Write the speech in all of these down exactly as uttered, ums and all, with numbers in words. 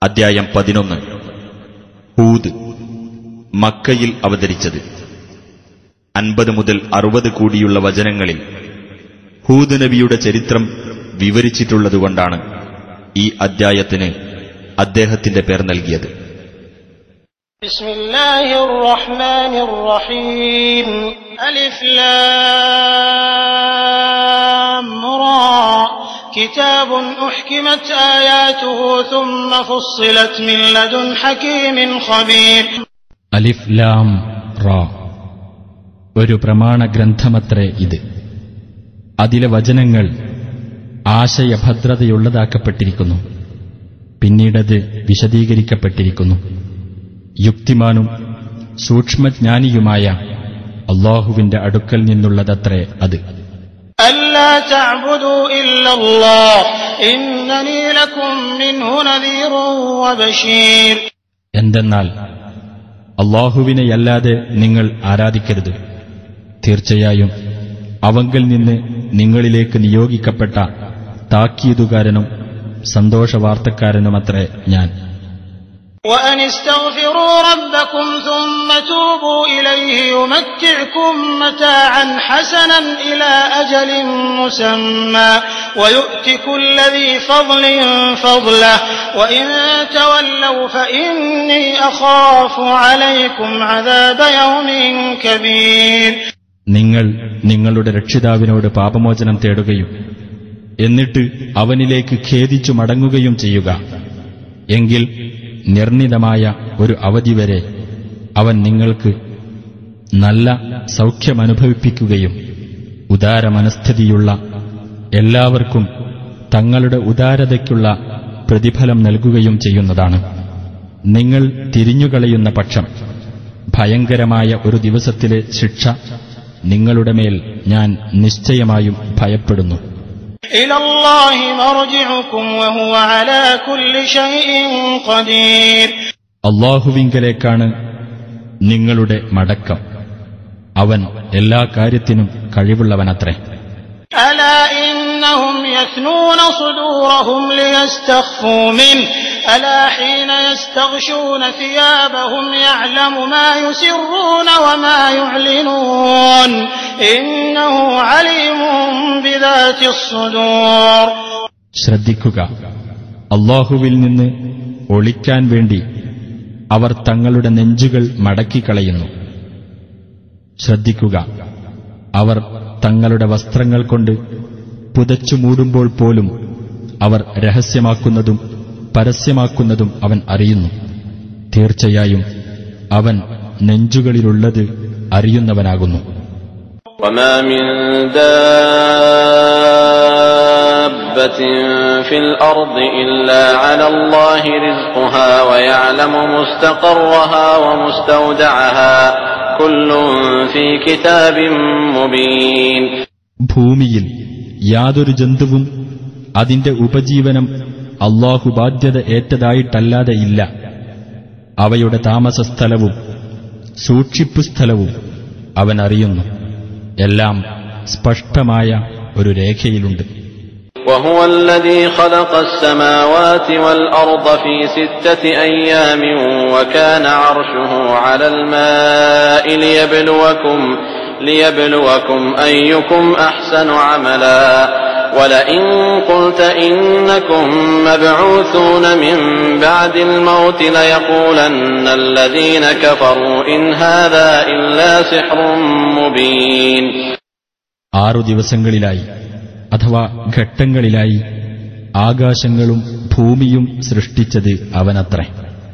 അദ്ധ്യായം പതിനൊന്ന്. ഹൂദ്. മക്കയിൽ അവതരിച്ചത്. അൻപത് മുതൽ അറുപത് കൂടിയുള്ള വചനങ്ങളിൽ ഹൂദ് നബിയുടെ ചരിത്രം വിവരിച്ചിട്ടുള്ളതുകൊണ്ടാണ് ഈ അദ്ധ്യായത്തിന് അദ്ദേഹത്തിന്റെ പേർ നൽകിയത്. ബിസ്മില്ലാഹിർ റഹ്മാനിർ റഹീം. അലിഫ് ലാം റാ. കിതാബുൻ ഉഹ്കിമത് ആയാതുഹു സുമ്മ ഫുസ്സിലത് മിൻ ലദുൻ ഹകീമിൻ ഖബീർ. അലിഫ് ലാം റാ. ഒരു പ്രമാണ ഗ്രന്ഥമത്രേ ഇത്. അതിലെ വചനങ്ങൾ ആശയഭദ്രതയുള്ളതാക്കപ്പെട്ടിരിക്കുന്നു. പിന്നീടത് വിശദീകരിക്കപ്പെട്ടിരിക്കുന്നു. യുക്തിമാനും സൂക്ഷ്മജ്ഞാനിയുമായ അല്ലാഹുവിന്റെ അടുക്കൽ നിന്നുള്ളതത്രേ അത്. അല്ലാ തഅ്ബുദൂ ഇല്ലല്ലാഹ് ഇന്നനീ ലകും മിൻഹു നദീറുൻ വബശീർ. എന്തെന്നാൽ അല്ലാഹുവിനെയല്ലാതെ നിങ്ങൾ ആരാധിക്കരുത്. തീർച്ചയായും അവങ്കൽ നിന്ന് നിങ്ങളിലേക്ക് നിയോഗിക്കപ്പെട്ട താക്കീതുകാരനും സന്തോഷവാർത്തക്കാരനുമത്രേ ഞാൻ. وأن استغفروا ربكم ثم توبوا إليه يمتعكم متاعا حسنا إلى أجل مسمى ويؤت كل ذي فضل فضله وإن تولوا فإني أخاف عليكم عذاب يوم كبير. നിങ്ങൾ നിങ്ങളുടെ രക്ഷിതാവിനോട് പാപമോചനം തേടുകയും എന്നിട്ട് അവനിലേക്ക് ഖേദിച്ചു മടങ്ങുകയും ചെയ്യുക. എങ്കിൽ നിർണിതമായ ഒരു അവധി വരെ അവൻ നിങ്ങൾക്ക് നല്ല സൗഖ്യമനുഭവിപ്പിക്കുകയും ഉദാരമനസ്ഥിതിയുള്ള എല്ലാവർക്കും തങ്ങളുടെ ഉദാരതയ്ക്കുള്ള പ്രതിഫലം നൽകുകയും ചെയ്യുന്നതാണ്. നിങ്ങൾ തിരിഞ്ഞുകളയുന്ന പക്ഷം ഭയങ്കരമായ ഒരു ദിവസത്തിലെ ശിക്ഷ നിങ്ങളുടെ മേൽ ഞാൻ നിശ്ചയമായും ഭയപ്പെടുന്നു. ഇലല്ലാഹി മർജിഉകും വഹുവ അലാ കുല്ലി ശൈഇൻ ഖദീർ. അല്ലാഹുവിങ്കലേക്കാണ് നിങ്ങളുടെ മടക്കം. അവൻ എല്ലാ കാര്യത്തിനും കഴിവുള്ളവനത്രേ. അലാ ഇന്നഹും യസ്നൂന സുദൂറഹും ലിയസ്തഖ്ഫൂ മിൻ അലാ ഹീന യസ്തഗ്ശൂന സിയാബഹും യഅലമു മാ യുസിറൂന വമാ യുഅ്ലിനൂൻ ഇന്നഹു അലീമുൻ ബിദാതിസ് സുദൂർ. ശ്രദ്ധിക്കുക, അല്ലാഹുവിൽ നിന്ന് ഒളിക്കാൻ വേണ്ടി അവർ തങ്ങളുടെ നെഞ്ചുകൾ മടക്കിക്കളയുന്നു. ശ്രദ്ധിക്കുക, അവർ തങ്ങളുടെ വസ്ത്രങ്ങൾ കൊണ്ട് പുതച്ചു മൂടുമ്പോൾ പോലും അവർ രഹസ്യമാക്കുന്നതും പരസ്യമാക്കുന്നതും അവൻ അറിയുന്നു. തീർച്ചയായും അവൻ നെഞ്ചുകളിലുള്ളത് അറിയുന്നവനാകുന്നു. വമാ മിൻ ദാബത്തിൻ ഫിൽ അർദി ഇല്ലാ അലല്ലാഹി റിസ്ഖുഹാ വയഅലമു മുസ്തഖറഹാ വമുസ്തൗദഅഹാ കുല്ലുൻ ഫീ കിതാബിൻ മുബീൻ. ഭൂമിയിൽ യാതൊരു ജന്തുവും അതിന്റെ ഉപജീവനം അല്ലാഹു ബാധ്യത ഏറ്റതായിട്ടല്ലാതെ ഇല്ല. അവയുടെ താമസസ്ഥലവും സൂക്ഷിപ്പുസ്ഥലവും അവൻ അറിയുന്നു. എല്ലാം സ്പഷ്ടമായ ഒരു രേഖയിലുണ്ട്. وهو الذي خلق السماوات والأرض في ستة أيام وكان عرشه على الماء ليبلوكم ليبلوكم أيكم أحسن عملا ولئن قلت إنكم مبعوثون من بعد الموت ليقولن الذين كفروا إن هذا إلا سحر مبين. ആറു ദിവസങ്ങളിലായി അഥവാ ഘട്ടങ്ങളിലായി ആകാശങ്ങളും ഭൂമിയും സൃഷ്ടിച്ചത് അവനത്രേ.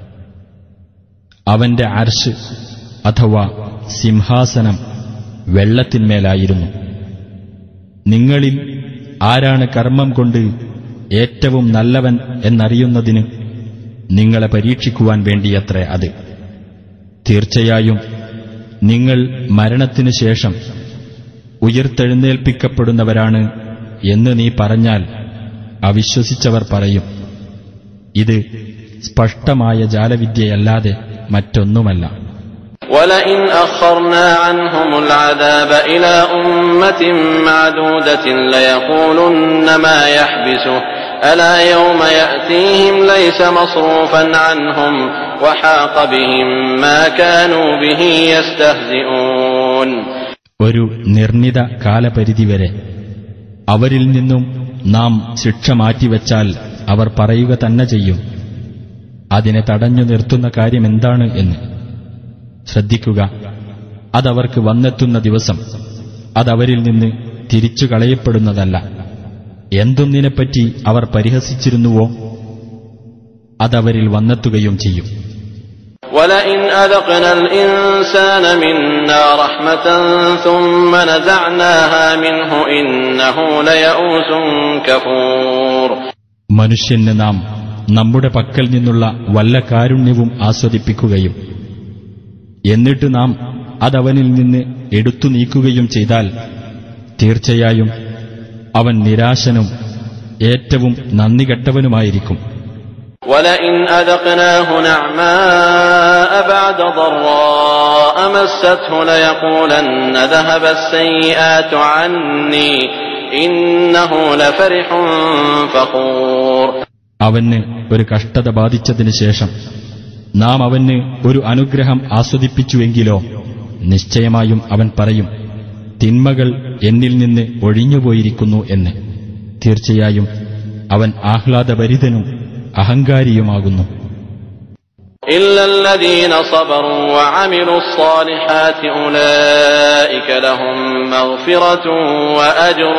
അവന്റെ അർശ് അഥവാ സിംഹാസനം വെള്ളത്തിന്മേലായിരുന്നു. നിങ്ങളിൽ ആരാണ് കർമ്മം കൊണ്ട് ഏറ്റവും നല്ലവൻ എന്നറിയുന്നതിന് നിങ്ങളെ പരീക്ഷിക്കുവാൻ വേണ്ടിയത്രേ അത്. തീർച്ചയായും നിങ്ങൾ മരണത്തിനു ശേഷം ഉയർത്തെഴുന്നേൽപ്പിക്കപ്പെടുന്നവരാണ് എന്ന് നീ പറഞ്ഞാൽ അവിശ്വസിച്ചവർ പറയും, ഇത് സ്പഷ്ടമായ ജാലവിദ്യയല്ലാതെ മറ്റൊന്നുമല്ല. وَلَئِنْ أَخَّرْنَا عَنْهُمُ الْعَذَابَ إِلَى أُمَّةٍ مَّعْدُودَةٍ لَيَقُولُنَّ مَا يَحْبِسُهُ ألا يوم يأتيهم ليس مصروفا عنهم وحاق بهم ما كانوا به يستهزئون. ഒരു നിർണിത കാലപരിധിവരെ അവരിൽ നിന്നും നാം ശിക്ഷ മാറ്റിവെച്ചാൽ അവർ പറയുക തന്നെ ചെയ്യും, അതിനെ തടഞ്ഞു നിർത്തുന്ന കാര്യമെന്താണ് എന്ന്. ശ്രദ്ധിക്കുക, അതവർക്ക് വന്നെത്തുന്ന ദിവസം അതവരിൽ നിന്ന് തിരിച്ചു കളയപ്പെടുന്നതല്ല. എന്തൊന്നിനെപ്പറ്റി അവർ പരിഹസിച്ചിരുന്നുവോ അതവരിൽ വന്നെത്തുകയും ചെയ്യും. وَلَئِنْ أَذَقْنَا الْإِنسَانَ مِنَّا رَحْمَةً ثُمَّ نَزَعْنَاهَا مِنْهُ إِنَّهُ لَيَئُوسٌ كَفُورٌ. മനുഷ്യന് നാം നമ്മുടെ പക്കൽ നിന്നുള്ള വല്ല കാരുണ്യവും ആസ്വദിപ്പിക്കുകയും എന്നിട്ട് നാം അതവനിൽ നിന്ന് എടുത്തു നീക്കുകയും ചെയ്താൽ തീർച്ചയായും അവൻ നിരാശനും ഏറ്റവും നന്ദികെട്ടവനുമായിരിക്കും. وَلَئِنْ أَذَقْنَاهُ نَعْمَاءَ بَعْدَ ضَرَّاءَ مَسَّتْهُ لَيَقُولَنَّ ذَهَبَ السَّيِّئَاتُ عَنِّي إِنَّهُ لَفَرِحٌ فَخُورٌ. അവന് ഒരു കഷ്ടത ബാധിച്ചതിനു ശേഷം നാം അവന് ഒരു അനുഗ്രഹം ആസ്വദിപ്പിച്ചുവെങ്കിലോ നിശ്ചയമായും അവൻ പറയും, തിന്മകൾ എന്നിൽ നിന്ന് ഒഴിഞ്ഞുപോയിരിക്കുന്നു എന്ന്. തീർച്ചയായും അവൻ ആഹ്ലാദഭരിതനും അഹങ്കാരിയുമാകുന്നു. إِلَّا الَّذِينَ صَبَرُوا وَعَمِلُوا الصَّالِحَاتِ أُولَئِكَ لَهُم مَّغْفِرَةٌ وَأَجْرٌ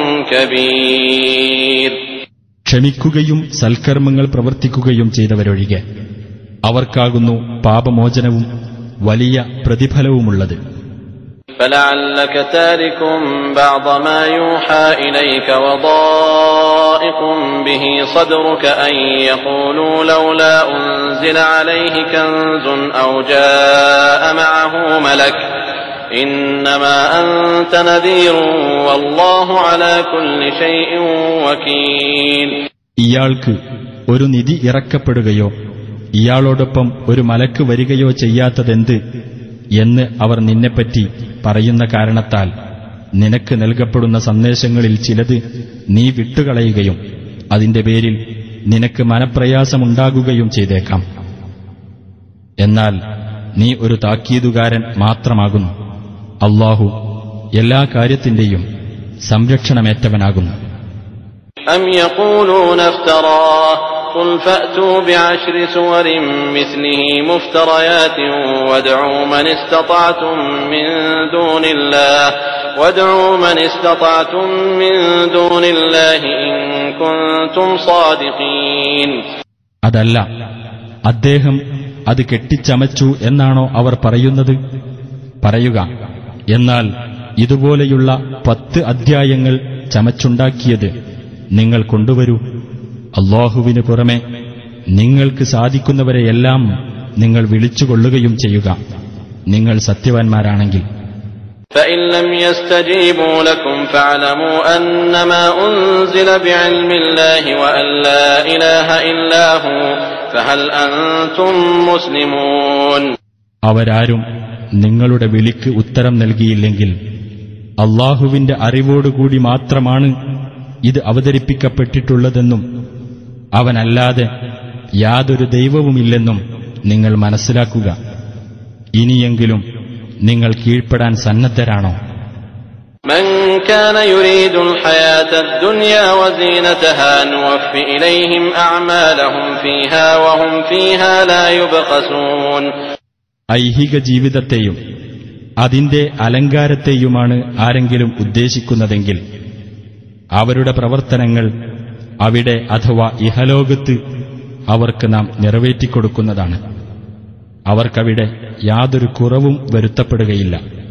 كَبِيرٌ. ക്ഷമിക്കുകയും സൽക്കർമ്മങ്ങൾ പ്രവർത്തിക്കുകയും ചെയ്തവരൊഴികെ അവർക്കാകുന്നു പാപമോചനവും വലിയ പ്രതിഫലവുമുള്ളത്. فَلَعَلَّكَ تَارِكٌ بَعْضَ مَا يُوحَى إِلَيْكَ وَضَائِقٌ بِهِ صَدْرُكَ أَن يَقُولُوا لَوْلَا أُنزِلَ عَلَيْهِ كَنزٌ أَوْ جَاءَ مَعَهُ مَلَكٌ إِنَّمَا أَنتَ نَذِيرٌ وَاللَّهُ عَلَى كُلِّ شَيْءٍ وَكِيلٌ. ഇയാൾക്ക് ഒരു നിധി ഇറക്കപ്പെടുകയോ ഇയാളോടൊപ്പം ഒരു മലക്ക് വരികയോ ചെയ്യാത്തതെന്ത് എന്ന് അവർ നിന്നെപ്പറ്റി പറയുന്ന കാരണത്താൽ നിനക്ക് നൽകപ്പെടുന്ന സന്ദേശങ്ങളിൽ ചിലത് നീ വിട്ടുകളയുകയും അതിന്റെ പേരിൽ നിനക്ക് മനപ്രയാസമുണ്ടാകുകയും ചെയ്തേക്കാം. എന്നാൽ നീ ഒരു താക്കീതുകാരൻ മാത്രമാകുന്നു. അല്ലാഹു എല്ലാ കാര്യത്തിന്റെയും സംരക്ഷണമേറ്റവനാകുന്നു. أَمْ يَقُولُونَ افْتَرَاهُ قُلْ فَأْتُوا بِعَشْرِ سُوَرٍ مِثْلِهِ مُفْتَرَيَاتٍ وَادْعُوا مَنِ اسْتَطَعْتُم مِّن دُونِ اللَّهِ وَادْعُوا مَنِ اسْتَطَعْتُم مِّن دُونِ اللَّهِ إِن كُنتُمْ صَادِقِينَ. അതല്ല, അദ്ദേഹം അത് കെട്ടിച്ചമച്ചു എന്നാണോ അവർ പറയുന്നത്? പറയുക, എന്നാൽ ഇതുപോലെയുള്ള പത്ത് അധ്യായങ്ങൾ ചമച്ചുണ്ടാക്കിയത് നിങ്ങൾ കൊണ്ടുവരൂ. അല്ലാഹുവിനു പുറമെ നിങ്ങൾക്ക് സാധിക്കുന്നവരെയെല്ലാം നിങ്ങൾ വിളിച്ചുകൊള്ളുകയും ചെയ്യുക, നിങ്ങൾ സത്യവാൻമാരാണെങ്കിൽ. فَإِن لَّمْ يَسْتَجِيبُوا لَكُمْ فَاعْلَمُوا أَنَّمَا أُنزِلَ بِعِلْمِ اللَّهِ وَأَن لَّا إِلَٰهَ إِلَّا هُوَ فَهَلْ أَنتُم مُّسْلِمُونَ. അവരാരും നിങ്ങളുടെ വിളിക്ക് ഉത്തരം നൽകിയില്ലെങ്കിൽ അല്ലാഹുവിന്റെ അറിവോടുകൂടി മാത്രമാണ് ഇത് അവതരിപ്പിക്കപ്പെട്ടിട്ടുള്ളതെന്നും അവനല്ലാതെ യാതൊരു ദൈവവുമില്ലെന്നും നിങ്ങൾ മനസ്സിലാക്കുക. ഇനിയെങ്കിലും നിങ്ങൾ കീഴ്പ്പെടാൻ സന്നദ്ധരാണോ? من كان يريد الحياة الدنيا وزينتها نوفي إليهم أعمالهم فيها وهم فيها لا يبخسون. ഐഹിക ജീവിതത്തെയും അതിന്റെ അലങ്കാരത്തെയുമാണ് ആരെങ്കിലും ഉദ്ദേശിക്കുന്നതെങ്കിൽ അവരുടെ പ്രവർത്തനങ്ങൾ അവിടെ അഥവാ ഇഹലോകത്ത് അവർക്ക് നാം നിറവേറ്റിക്കൊടുക്കുന്നതാണ്. അവർക്കവിടെ യാതൊരു കുറവും വരുത്തപ്പെടുകയില്ല.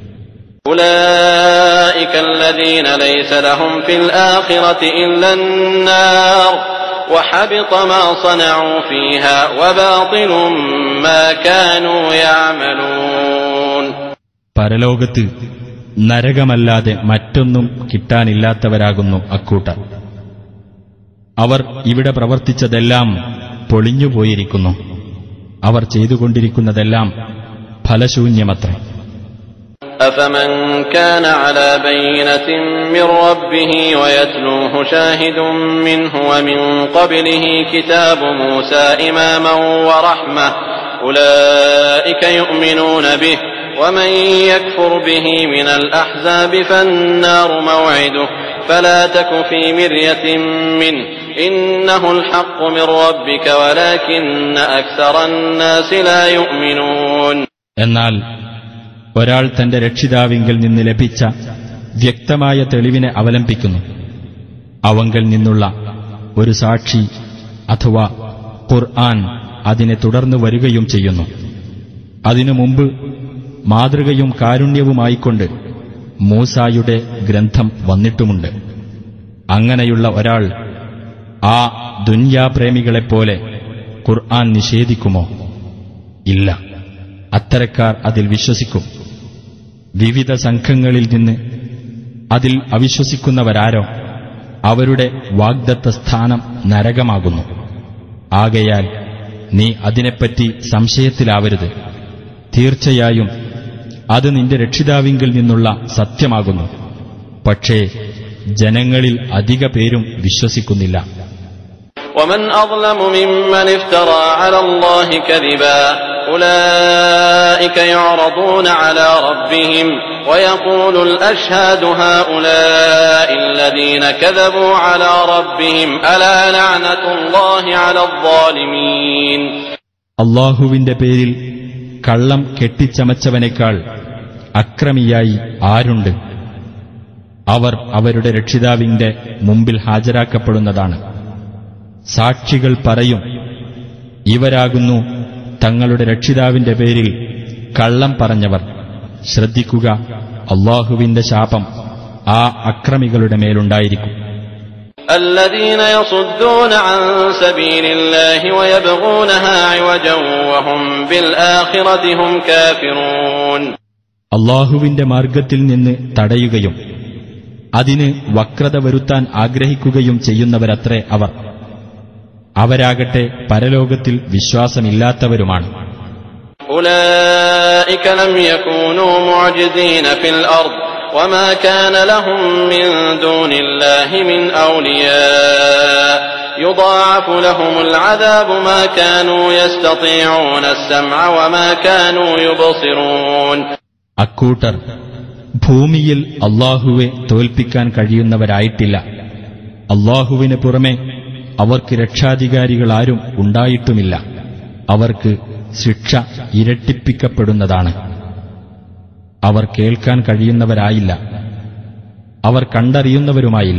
أولئك الذين ليس لهم في الآخرة إلا النار وحبط ما صنعوا فيها وباطل ما كانوا يعملون. പരലോകത്ത് നരകമല്ലാതെ മറ്റൊന്നും കിട്ടാനില്ലാത്തവരാകുന്നു അക്കൂട്ടർ. അവർ ഇവിടെ പ്രവർത്തിച്ചതെല്ലാം പൊളിഞ്ഞുപോയിരിക്കുന്നു. അവർ ചെയ്തുകൊണ്ടിരിക്കുന്നതെല്ലാം ഫലശൂന്യമത്രേ. أفمن كان على بينة من ربه ويتلوه شاهد منه ومن قبله كتاب موسى إماما ورحمة أولئك يؤمنون به ومن يكفر به من الأحزاب فالنار موعده فلا تك في مرية منه إنه الحق من ربك ولكن أكثر الناس لا يؤمنون. എന്നാൽ ഒരാൾ തന്റെ രക്ഷിതാവിങ്കിൽ നിന്ന് ലഭിച്ച വ്യക്തമായ തെളിവിനെ അവലംബിക്കുന്നു. അവങ്കൽ നിന്നുള്ള ഒരു സാക്ഷി അഥവാ ഖുർആൻ അതിനെ തുടർന്നു വരികയും ചെയ്യുന്നു. അതിനു മുമ്പ് മാതൃകയും കാരുണ്യവുമായിക്കൊണ്ട് മൂസായുടെ ഗ്രന്ഥം വന്നിട്ടുമുണ്ട്. അങ്ങനെയുള്ള ഒരാൾ ആ ദുന്യാപ്രേമികളെപ്പോലെ ഖുർആൻ നിഷേധിക്കുമോ? ഇല്ല, അത്തരക്കാർ അതിൽ വിശ്വസിക്കും. വിവിധ സംഘങ്ങളിൽ നിന്ന് അതിൽ അവിശ്വസിക്കുന്നവരാരോ അവരുടെ വാഗ്ദത്ത സ്ഥാനം നരകമാകുന്നു. ആകയാൽ നീ അതിനെപ്പറ്റി സംശയത്തിലാവരുത്. തീർച്ചയായും അത് നിന്റെ രക്ഷിതാവിങ്കിൽ നിന്നുള്ള സത്യമാകുന്നു. പക്ഷേ ജനങ്ങളിൽ അധിക പേരും വിശ്വസിക്കുന്നില്ല. ومن أظلم ممن افترى على الله كذبا أولئك يعرضون على ربهم ويقول الأشهاد هؤلاء الذين كذبوا على ربهم ألا لعنة الله على الظالمين. അല്ലാഹുവിന്റെ പേരിൽ കള്ളം കെട്ടിച്ചമച്ചവനേക്കാൾ അക്രമിയായി ആരുണ്ട്? അവർ അവരുടെ രക്ഷിതാവിന്റെ മുമ്പിൽ ഹാജരാക്കപ്പെടുന്നതാണ്. സാക്ഷികൾ പറയും, ഇവരാകുന്നു തങ്ങളുടെ രക്ഷിതാവിന്റെ പേരിൽ കള്ളം പറഞ്ഞവർ. ശ്രദ്ധിക്കുക, അല്ലാഹുവിന്റെ ശാപം ആ അക്രമികളുടെ മേലുണ്ടായിരിക്കും. الذين يصدون عن سبيل الله ويبغونها عوجا وهم بالآخرة هم كافرون. അല്ലാഹുവിന്റെ മാർഗത്തിൽ നിന്ന് തടയുകയും അതിന് വക്രത വരുത്താൻ ആഗ്രഹിക്കുകയും ചെയ്യുന്നവരത്രേ അവർ. അവരാകട്ടെ പരലോകത്തിൽ വിശ്വാസമില്ലാത്തവരുമാണ്. أولئك لم يكونوا معجزين في الأرض وما كان لهم من دون الله من أولياء يضاعف لهم العذاب ما كانوا يستطيعون السمع وما كانوا يبصرون. അക്കൂട്ടർ ഭൂമിയിൽ അല്ലാഹുവെ തോൽപ്പിക്കാൻ കഴിയുന്നവരായിട്ടില്ല. അല്ലാഹുവിന് പുറമെ അവർക്ക് രക്ഷാധികാരികളാരും ഉണ്ടായിട്ടുമില്ല. അവർക്ക് ശിക്ഷ ഇരട്ടിപ്പിക്കപ്പെടുന്നതാണ്. അവർ കേൾക്കാൻ കഴിയുന്നവരായില്ല, അവർ കണ്ടറിയുന്നവരുമായില്ല.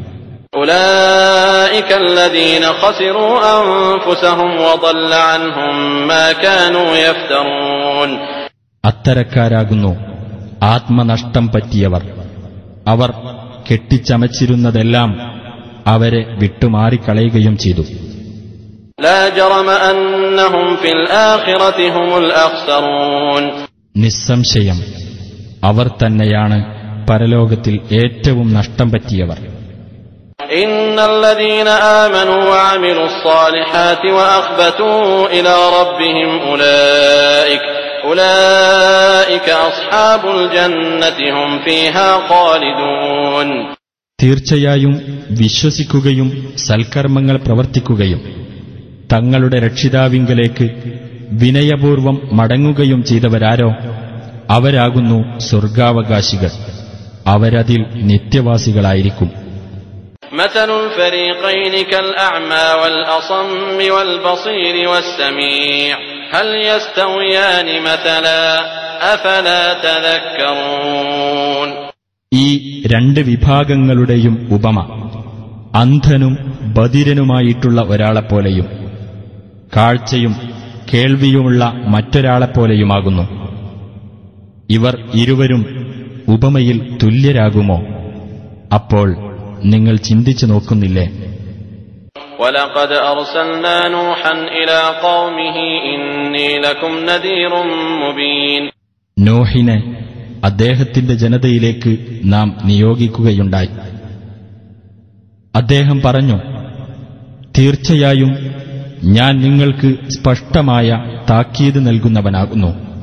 أولئك الذين خسروا أنفسهم وضل عنهم ما كانوا يفترون. അത്തരക്കാരാകുന്നു ആത്മനഷ്ടം പറ്റിയവർ. അവർ കെട്ടിച്ചമച്ചിരുന്നതെല്ലാം അവരെ വിട്ടുമാറിക്കളയുകയും ചെയ്തു. لا جرم أنهم في الآخرة هم الأخسرون. നിസ്സംശയം അവർ തന്നെയാണ് പരലോകത്തിൽ ഏറ്റവും നഷ്ടം പറ്റിയവർ. إن الذين آمنوا وعملوا الصالحات وأخبتوا إلى ربهم أولئك أولئك أصحاب الجنة هم فيها خالدون. തീർച്ചയായും വിശ്വസിക്കുകയും സൽക്കർമ്മങ്ങൾ പ്രവർത്തിക്കുകയും തങ്ങളുടെ രക്ഷിതാവിങ്കലേക്ക് വിനയപൂർവം മടങ്ങുകയും ചെയ്തവരാരോ അവരാകുന്നു സ്വർഗാവകാശികൾ. അവരതിൽ നിത്യവാസികളായിരിക്കും. مثل الفريقين كالأعمى والأصم والبصير والسميع هل يستويان مثلا أفلا تذكرون. ഈ രണ്ട് വിഭാഗങ്ങളുടെയും ഉപമ അന്ധനും ബധിരനുമായിട്ടുള്ള ഒരാളെപ്പോലെയും കാഴ്ചയും കേൾവിയുമുള്ള മറ്റൊരാളെപ്പോലെയുമാകുന്നു. ഇവർ ഇരുവരും ഉപമയിൽ തുല്യരാകുമോ? അപ്പോൾ നിങ്ങൾ ചിന്തിച്ചു നോക്കുന്നില്ലേ? وَلَقَدْ أَرْسَلْنَا نُوحًا إِلَى قَوْمِهِ إِنِّي لَكُمْ نَذِيرٌ مُبِينٌ. നോഹിനെ അദ്ദേഹത്തിന്റെ ജനതയിലേക്ക് നാം നിയോഗിക്കുകയുണ്ടായി. അദ്ദേഹം പറഞ്ഞു, തീർച്ചയായും ഞാൻ നിങ്ങൾക്ക് സ്പഷ്ടമായ താക്കീത് നൽകുന്നവനാകുന്നു.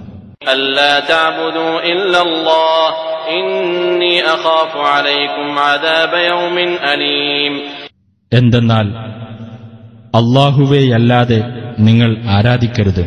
ألا تعبدوا إلا الله إني أخاف عليكم عذاب يوم أليم. എന്തെന്നാൽ അല്ലാഹുവേയല്ലാതെ നിങ്ങൾ ആരാധിക്കരുത്.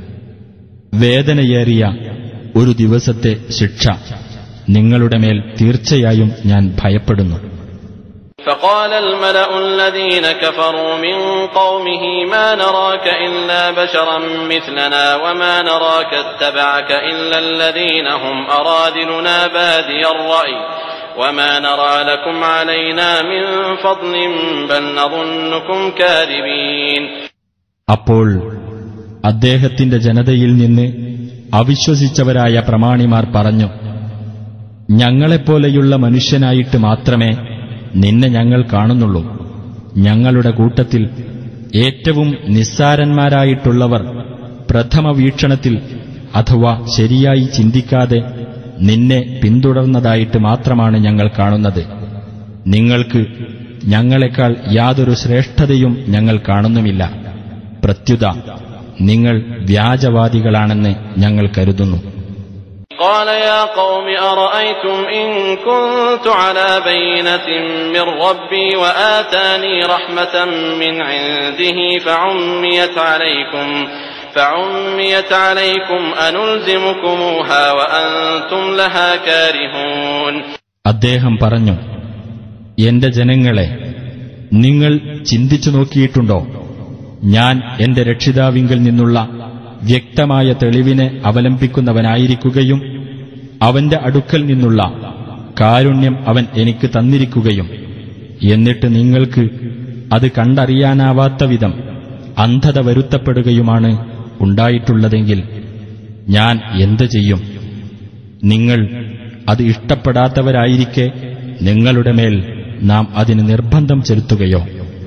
വേദനയേറിയ ഒരു ദിവസത്തെ ശിക്ഷ നിങ്ങളുടെ മേൽ തീർച്ചയായും ഞാൻ ഭയപ്പെടുന്നു. فقال الملأ الذين كفروا من قومه ما نراك إلا بشرا مثلنا وما نراك اتبعك إلا الذين هم أرادلنا بادي الرأي وما نرى لكم علينا من فضل بل نظنكم كاذبين. അപ്പോൾ അദ്ദേഹത്തിന്റെ ജനതയിൽ നിന്ന് അവിശ്വസിച്ചവരായ പ്രമാണിമാർ പറഞ്ഞു, ഞങ്ങളെപ്പോലെയുള്ള മനുഷ്യനായിട്ട് മാത്രമേ നിന്നെ ഞങ്ങൾ കാണുന്നുള്ളൂ. ഞങ്ങളുടെ കൂട്ടത്തിൽ ഏറ്റവും നിസ്സാരന്മാരായിട്ടുള്ളവർ പ്രഥമ വീക്ഷണത്തിൽ അഥവാ ശരിയായി ചിന്തിക്കാതെ നിന്നെ പിന്തുടർന്നതായിട്ട് മാത്രമാണ് ഞങ്ങൾ കാണുന്നത്. നിങ്ങൾക്ക് ഞങ്ങളെക്കാൾ യാതൊരു ശ്രേഷ്ഠതയും ഞങ്ങൾ കാണുന്നുമില്ല. പ്രത്യുത നിങ്ങൾ വ്യാജവാദികളാണെന്ന് ഞങ്ങൾ കരുതുന്നു. قال يا قوم أرأيتم إن كنت على بينة من ربي وآتاني رحمة من عنده فعميت عليكم فعميت عليكم أنلزمكموها وأنتم لها كارهون. അദ്ദേഹം പറഞ്ഞു, എന്റെ ജനങ്ങളെ, നിങ്ങൾ ചിന്തിച്ചു നോക്കിയിട്ടുണ്ടോ? ഞാൻ എന്റെ രക്ഷിതാവിങ്കിൽ നിന്നുള്ള വ്യക്തമായ തെളിവിനെ അവലംബിക്കുന്നവനായിരിക്കുകയും അവന്റെ അടുക്കൽ നിന്നുള്ള കാരുണ്യം അവൻ എനിക്ക് തന്നിരിക്കുകയും എന്നിട്ട് നിങ്ങൾക്ക് അത് കണ്ടറിയാനാവാത്ത വിധം അന്ധത വരുത്തപ്പെടുകയുമാണ് ഉണ്ടായിട്ടുള്ളതെങ്കിൽ ഞാൻ എന്തു ചെയ്യും? നിങ്ങൾ അത് ഇഷ്ടപ്പെടാത്തവരായിരിക്കെ നിങ്ങളുടെ മേൽ നാം അതിന് നിർബന്ധം ചെലുത്തുകയോ?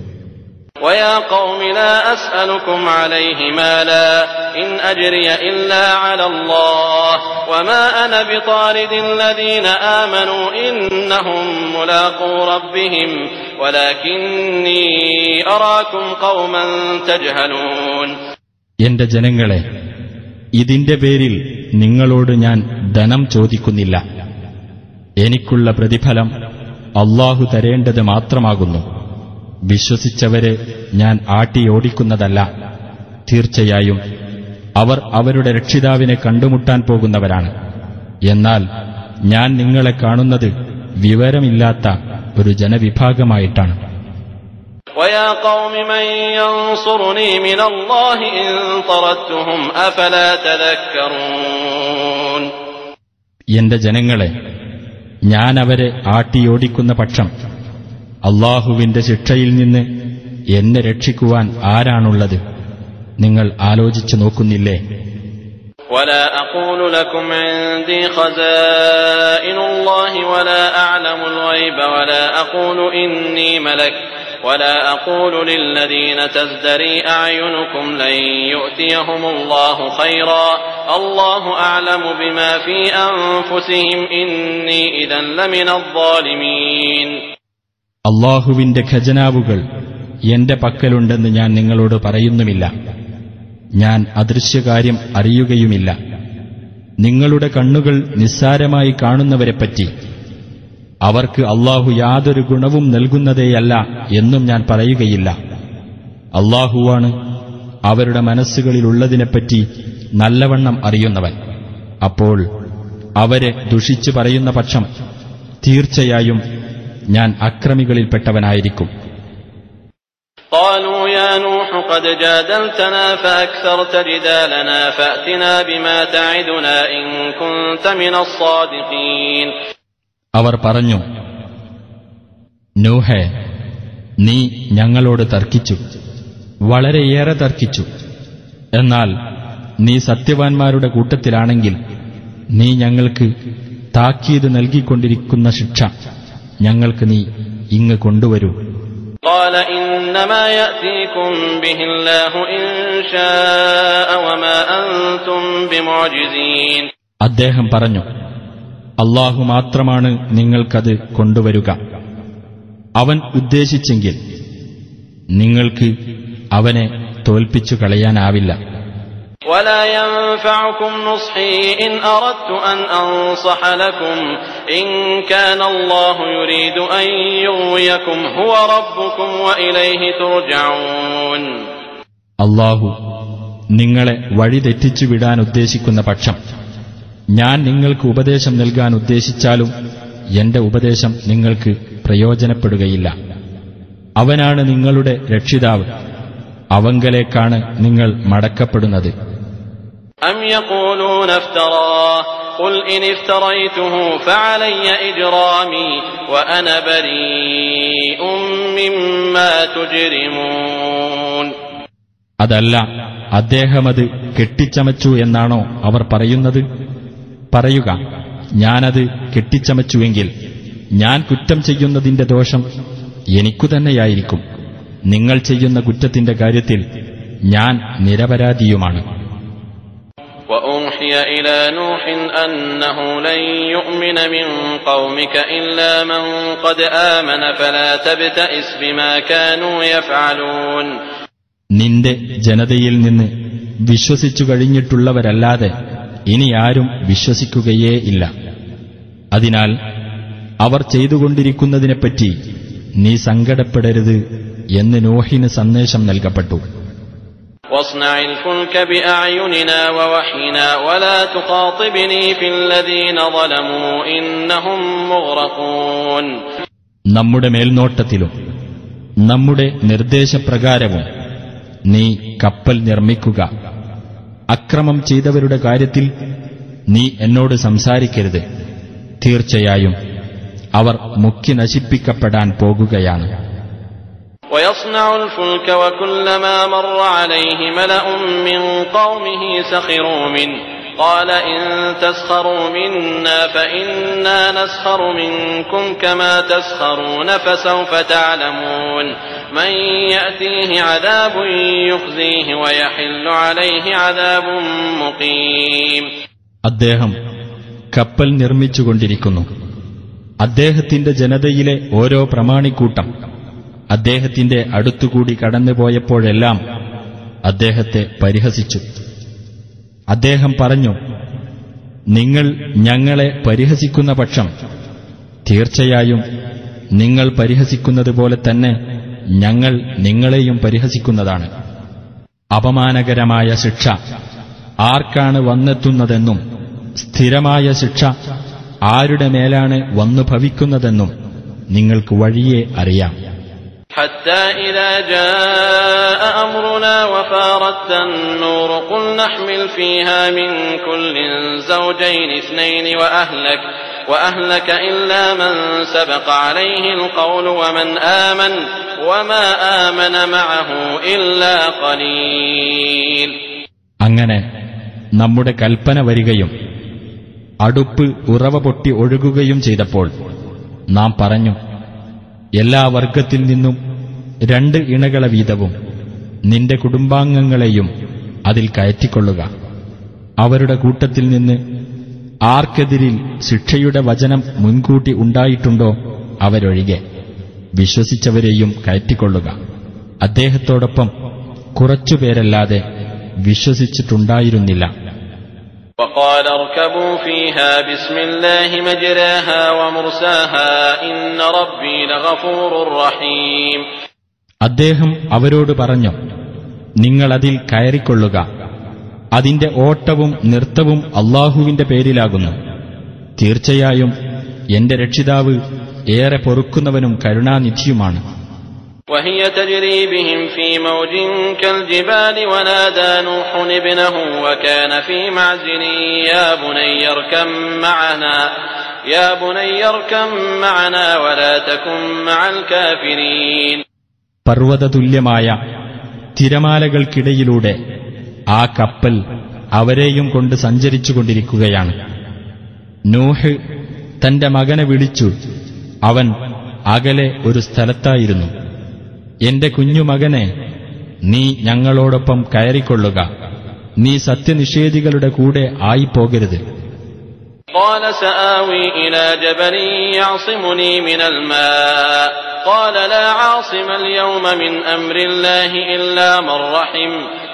ويا قوم لا أسألكم عليه مالا إن أجري إلا على الله وما أنا بطارد الذين آمنوا إنهم ملاقو ربهم ولكني أراكم قوما تجهلون. എന്റെ ജനങ്ങളെ, ഇതിന്റെ പേരിൽ നിങ്ങളോട് ഞാൻ ധനം ചോദിക്കുന്നില്ല. എനിക്കുള്ള പ്രതിഫലം അല്ലാഹു തരേണ്ടത് മാത്രമാകുന്നു. വിശ്വസിച്ചവരെ ഞാൻ ആട്ടിയോടിക്കുന്നതല്ല. തീർച്ചയായും അവർ അവരുടെ രക്ഷിതാവിനെ കണ്ടുമുട്ടാൻ പോകുന്നവരാണ്. എന്നാൽ ഞാൻ നിങ്ങളെ കാണുന്നത് വിവരമില്ലാത്ത ഒരു ജനവിഭാഗമായിട്ടാണ്. ويا قوم من ينصرني من الله إن طردتهم أفلا تذكرون. എന്റെ ജനങ്ങളെ, ഞാൻ അവരെ ആട്ടിയോടിക്കുന്ന പക്ഷം അല്ലാഹുവിന്റെ ശിക്ഷയിൽ നിന്ന് എന്നെ രക്ഷിക്കുവാൻ ആരാണുള്ളത്? നിങ്ങൾ ആലോചിച്ചു നോക്കുന്നില്ലേ? ولا أقول لكم عندي خزائن الله ولا أعلم الغيب ولا أقول إني ملك ولا أقول للذين تزدري أعينكم لن يؤتيهم الله خيرا الله أعلم بما في أنفسهم إني إذا لمن الظالمين. അല്ലാഹുവിന്റെ ഖജനാവുകൾ എന്റെ പക്കലുണ്ടെന്ന് ഞാൻ നിങ്ങളോട് പറയുന്നുമില്ല. ഞാൻ അദൃശ്യകാര്യം അറിയുകയുമില്ല. നിങ്ങളുടെ കണ്ണുകൾ നിസ്സാരമായി കാണുന്നവരെപ്പറ്റി അവർക്ക് അല്ലാഹു യാതൊരു ഗുണവും നൽകുന്നതേയല്ല എന്നും ഞാൻ പറയുകയില്ല. അല്ലാഹുവാണ് അവരുടെ മനസ്സുകളിലുള്ളതിനെപ്പറ്റി നല്ലവണ്ണം അറിയുന്നവൻ. അപ്പോൾ അവരെ ദുഷിച്ചു പറയുന്ന പക്ഷം തീർച്ചയായും ഞാൻ അക്രമികളിൽപ്പെട്ടവനായിരിക്കും. قالوا يا نوح قد جادلتنا فأكثرت جدالنا فأتنا بما تعدنا إن كنت من الصادقين. അവർ പറഞ്ഞു, നൂഹേ, നീ ഞങ്ങളോട് തർക്കിച്ചു, വളരെയേറെ തർക്കിച്ചു. എന്നാൽ നീ സത്യവാൻമാരുടെ കൂട്ടത്തിലാണെങ്കിൽ നീ ഞങ്ങൾക്ക് താക്കീത് നൽകിക്കൊണ്ടിരിക്കുന്ന ശിക്ഷ ഞങ്ങൾക്ക് നീ ഇങ്ങ് കൊണ്ടുവരൂ. قال إنما يأتيكم به الله إن شاء وما أنتم بمعجزين. അദ്ദേഹം പറഞ്ഞു, അല്ലാഹു മാത്രമാണ് നിങ്ങൾക്കത് കൊണ്ടുവരുക. അവൻ ഉദ്ദേശിച്ചെങ്കിൽ നിങ്ങൾക്ക് അവനെ തോൽപ്പിച്ചു കളയാനാവില്ല. ولا ينفعكم نصحي إن أردت أن أنصح لكم إن كان الله يريد أن يغويكم هو ربكم وإليه ترجعون. അല്ലാഹു നിങ്ങളെ വഴിതെറ്റിച്ചു വിടാൻ ഉദ്ദേശിക്കുന്ന പക്ഷം ഞാൻ നിങ്ങൾക്ക് ഉപദേശം നൽകാൻ ഉദ്ദേശിച്ചാലും എന്റെ ഉപദേശം നിങ്ങൾക്ക് പ്രയോജനപ്പെടുകയില്ല. അവനാണ് നിങ്ങളുടെ രക്ഷിതാവ്, അവങ്കലേക്കാണ് നിങ്ങൾ മടക്കപ്പെടുന്നത്. أم يقولون افتراه قل إن افتريته فعلي إجرامي وأنا بريء مما تجرمون. അതല്ല, അദ്ദേഹമത് കെട്ടിച്ചമച്ചു എന്നാണോ അവർ പറയുന്നത്? പറയുക, ഞാനത് കെട്ടിച്ചമച്ചുവെങ്കിൽ ഞാൻ കുറ്റം ചെയ്യുന്നതിന്റെ ദോഷം എനിക്കു തന്നെയായിരിക്കും. നിങ്ങൾ ചെയ്യുന്ന കുറ്റത്തിന്റെ കാര്യത്തിൽ ഞാൻ നിരപരാധിയുമാണ്. وأوحي إلى نوح أنه لن يؤمن من قومك إلا من قد آمن فلا تبتئس بما كانوا يفعلون. നിന്റെ ജനതയിൽ നിന്ന് വിശ്വസിച്ചു കഴിഞ്ഞിട്ടുള്ളവരല്ലാതെ ഇനി ആരും വിശ്വസിക്കുകയേ ഇല്ല. അതിനാൽ അവർ ചെയ്തുകൊണ്ടിരിക്കുന്നതിനെപ്പറ്റി നീ സങ്കടപ്പെടരുത് എന്ന് നോഹിന് സന്ദേശം നൽകപ്പെട്ടു. واصنع الفلك بأعيننا ووحينا ولا تخاطبني في الذين ظلموا إنهم مغرقون. നമ്മുടെ മേൽനോട്ടത്തിലും നമ്മുടെ നിർദ്ദേശപ്രകാരവും നീ കപ്പൽ നിർമ്മിക്കുക. അക്രമം ചെയ്തവരുടെ കാര്യത്തിൽ നീ എന്നോട് സംസാരിക്കരുത്. തീർച്ചയായും അവർ മുക്കി നശിപ്പിക്കപ്പെടാൻ പോകുകയാണ്. ويصنع الفلك وكلما مر عليه ملأ من قومه سخروا منه قال إن تسخروا منا فإنا نسخر منكم كما تسخرون فسوف تعلمون من يأتيه عذاب يخزيه ويحل عليه عذاب مقيم. അദ്ദേഹം കപ്പൽ നിർമ്മിച്ചുകൊണ്ടിരിക്കുന്നു. അദ്ദേഹത്തിന്റെ ജനതയിലെ ഓരോ പ്രമാണിക്കൂട്ടം അദ്ദേഹത്തിന്റെ അടുത്തുകൂടി കടന്നുപോയപ്പോഴെല്ലാം അദ്ദേഹത്തെ പരിഹസിച്ചു. അദ്ദേഹം പറഞ്ഞു, നിങ്ങൾ ഞങ്ങളെ പരിഹസിക്കുന്ന പക്ഷം തീർച്ചയായും നിങ്ങൾ പരിഹസിക്കുന്നതുപോലെ തന്നെ ഞങ്ങൾ നിങ്ങളെയും പരിഹസിക്കുന്നതാണ്. അപമാനകരമായ ശിക്ഷ ആർക്കാണ് വന്നെത്തുന്നതെന്നും സ്ഥിരമായ ശിക്ഷ ആരുടെ മേലാണ് വന്നു ഭവിക്കുന്നതെന്നും നിങ്ങൾക്ക് വഴിയെ അറിയാം. حتى إذا جاء أمرنا وفارت النور قل نحمل فيها من كل زوجين اثنين وأهلك وأهلك إلا من سبق عليه القول ومن آمن وما آمن معه إلا قليل. അങ്ങനെ നമ്മുടെ കൽപ്പന വരികയും അടുപ്പ് ഉറവ പൊട്ടി ഒഴുകുകയും ചെയ്തപ്പോൾ നാം പറഞ്ഞു, എല്ലാ വർഗത്തിൽ നിന്നും രണ്ട് ഇണകളെ വീതവും നിന്റെ കുടുംബാംഗങ്ങളെയും അതിൽ കയറ്റിക്കൊള്ളുക. അവരുടെ കൂട്ടത്തിൽ നിന്ന് ആർക്കെതിരിൽ ശിക്ഷയുടെ വചനം മുൻകൂട്ടി ഉണ്ടായിട്ടുണ്ടോ അവരൊഴികെ വിശ്വസിച്ചവരെയും കയറ്റിക്കൊള്ളുക. അദ്ദേഹത്തോടൊപ്പം കുറച്ചുപേരല്ലാതെ വിശ്വസിച്ചിട്ടുണ്ടായിരുന്നില്ല. وقال اركبوا فيها بسم الله مجراها ومرساها إن ربي لغفور رحيم. അദ്ദേഹം അവരോട് പറഞ്ഞു, നിങ്ങൾ അതിൽ കയറിക്കൊള്ളുക. അതിന്റെ ഓട്ടവും നൃത്തവും അല്ലാഹുവിന്റെ പേരിലാകുന്നു. തീർച്ചയായും എന്റെ രക്ഷിതാവ് ഏറെ പൊറുക്കുന്നവനും കരുണാനിധിയുമാണ്. وهي تجري بهم في موج كالجبال ونادى نوح ابنه وكان في معزل يا بني اركب معنا يا بني اركب معنا ولا تكن مع الكافرين. പർവ്വതതുല്യമായ തിരമാലകൾക്കിടയിലൂടെ ആ കപ്പൽ അവരെയും കൊണ്ട് സഞ്ചരിച്ചുകൊണ്ടിരിക്കുകയാണ്. നൂഹ് തന്റെ മകനെ വിളിച്ചു. അവൻ അകലെ ഒരു സ്ഥലത്തായിരുന്നു. എന്റെ കുഞ്ഞുമകനെ, നീ ഞങ്ങളോടൊപ്പം കയറിക്കൊള്ളുക. നീ സത്യനിഷേധികളുടെ കൂടെ ആയിപ്പോകരുത്. قال سآوي إلى جبل يعصمني من الماء قال لا عاصم اليوم من أمر الله إلا من رحم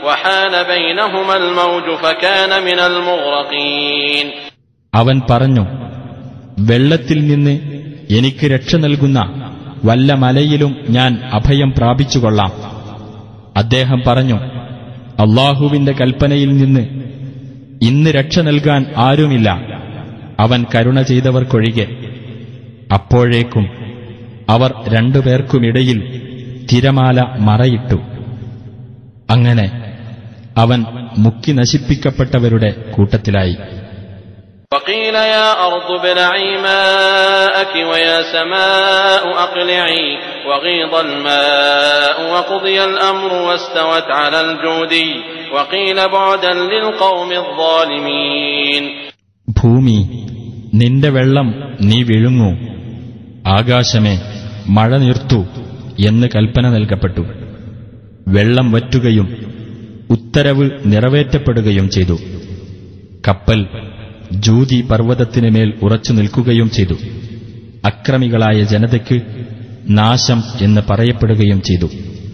وحال بينهما الموج فكان من المغرقين. അവൻ പറഞ്ഞു, വെള്ളത്തിൽ നിന്ന് എനിക്ക് രക്ഷ നൽകുന്ന വല്ല മലയിലും ഞാൻ അഭയം പ്രാപിച്ചുകൊള്ളാം. അദ്ദേഹം പറഞ്ഞു, അല്ലാഹുവിന്റെ കൽപ്പനയിൽ നിന്ന് ഇന്ന് രക്ഷ നൽകാൻ ആരുമില്ല, അവൻ കരുണ ചെയ്തവർക്കൊഴികെ. അപ്പോഴേക്കും അവർ രണ്ടുപേർക്കുമിടയിൽ തിരമാല മറയിട്ടു. അങ്ങനെ അവൻ മുക്കി നശിപ്പിക്കപ്പെട്ടവരുടെ കൂട്ടത്തിലായി. وقيل يا أرض ابلعي ماءك ويا سماء أقلعي وغيض الماء وقضي الأمر واستوت على الجودي وقيل بعدا للقوم الظالمين. ഭൂമി, നിന്റെ വെള്ളം നീ വിഴുങ്ങൂ, ആകാശമേ മഴ നിർത്തൂ എന്ന് കൽപ്പന നൽകപ്പെട്ടു. വെള്ളം വറ്റുകയും ഉത്തരവ് നിറവേറ്റപ്പെടുകയും ചെയ്തു. കപ്പൽ ജൂതി പർവ്വതത്തിനുമേൽ ഉറച്ചു നിൽക്കുകയും ചെയ്തു. അക്രമികളായ ജനതയ്ക്ക് നാശം എന്ന് പറയപ്പെടുകയും ചെയ്തു.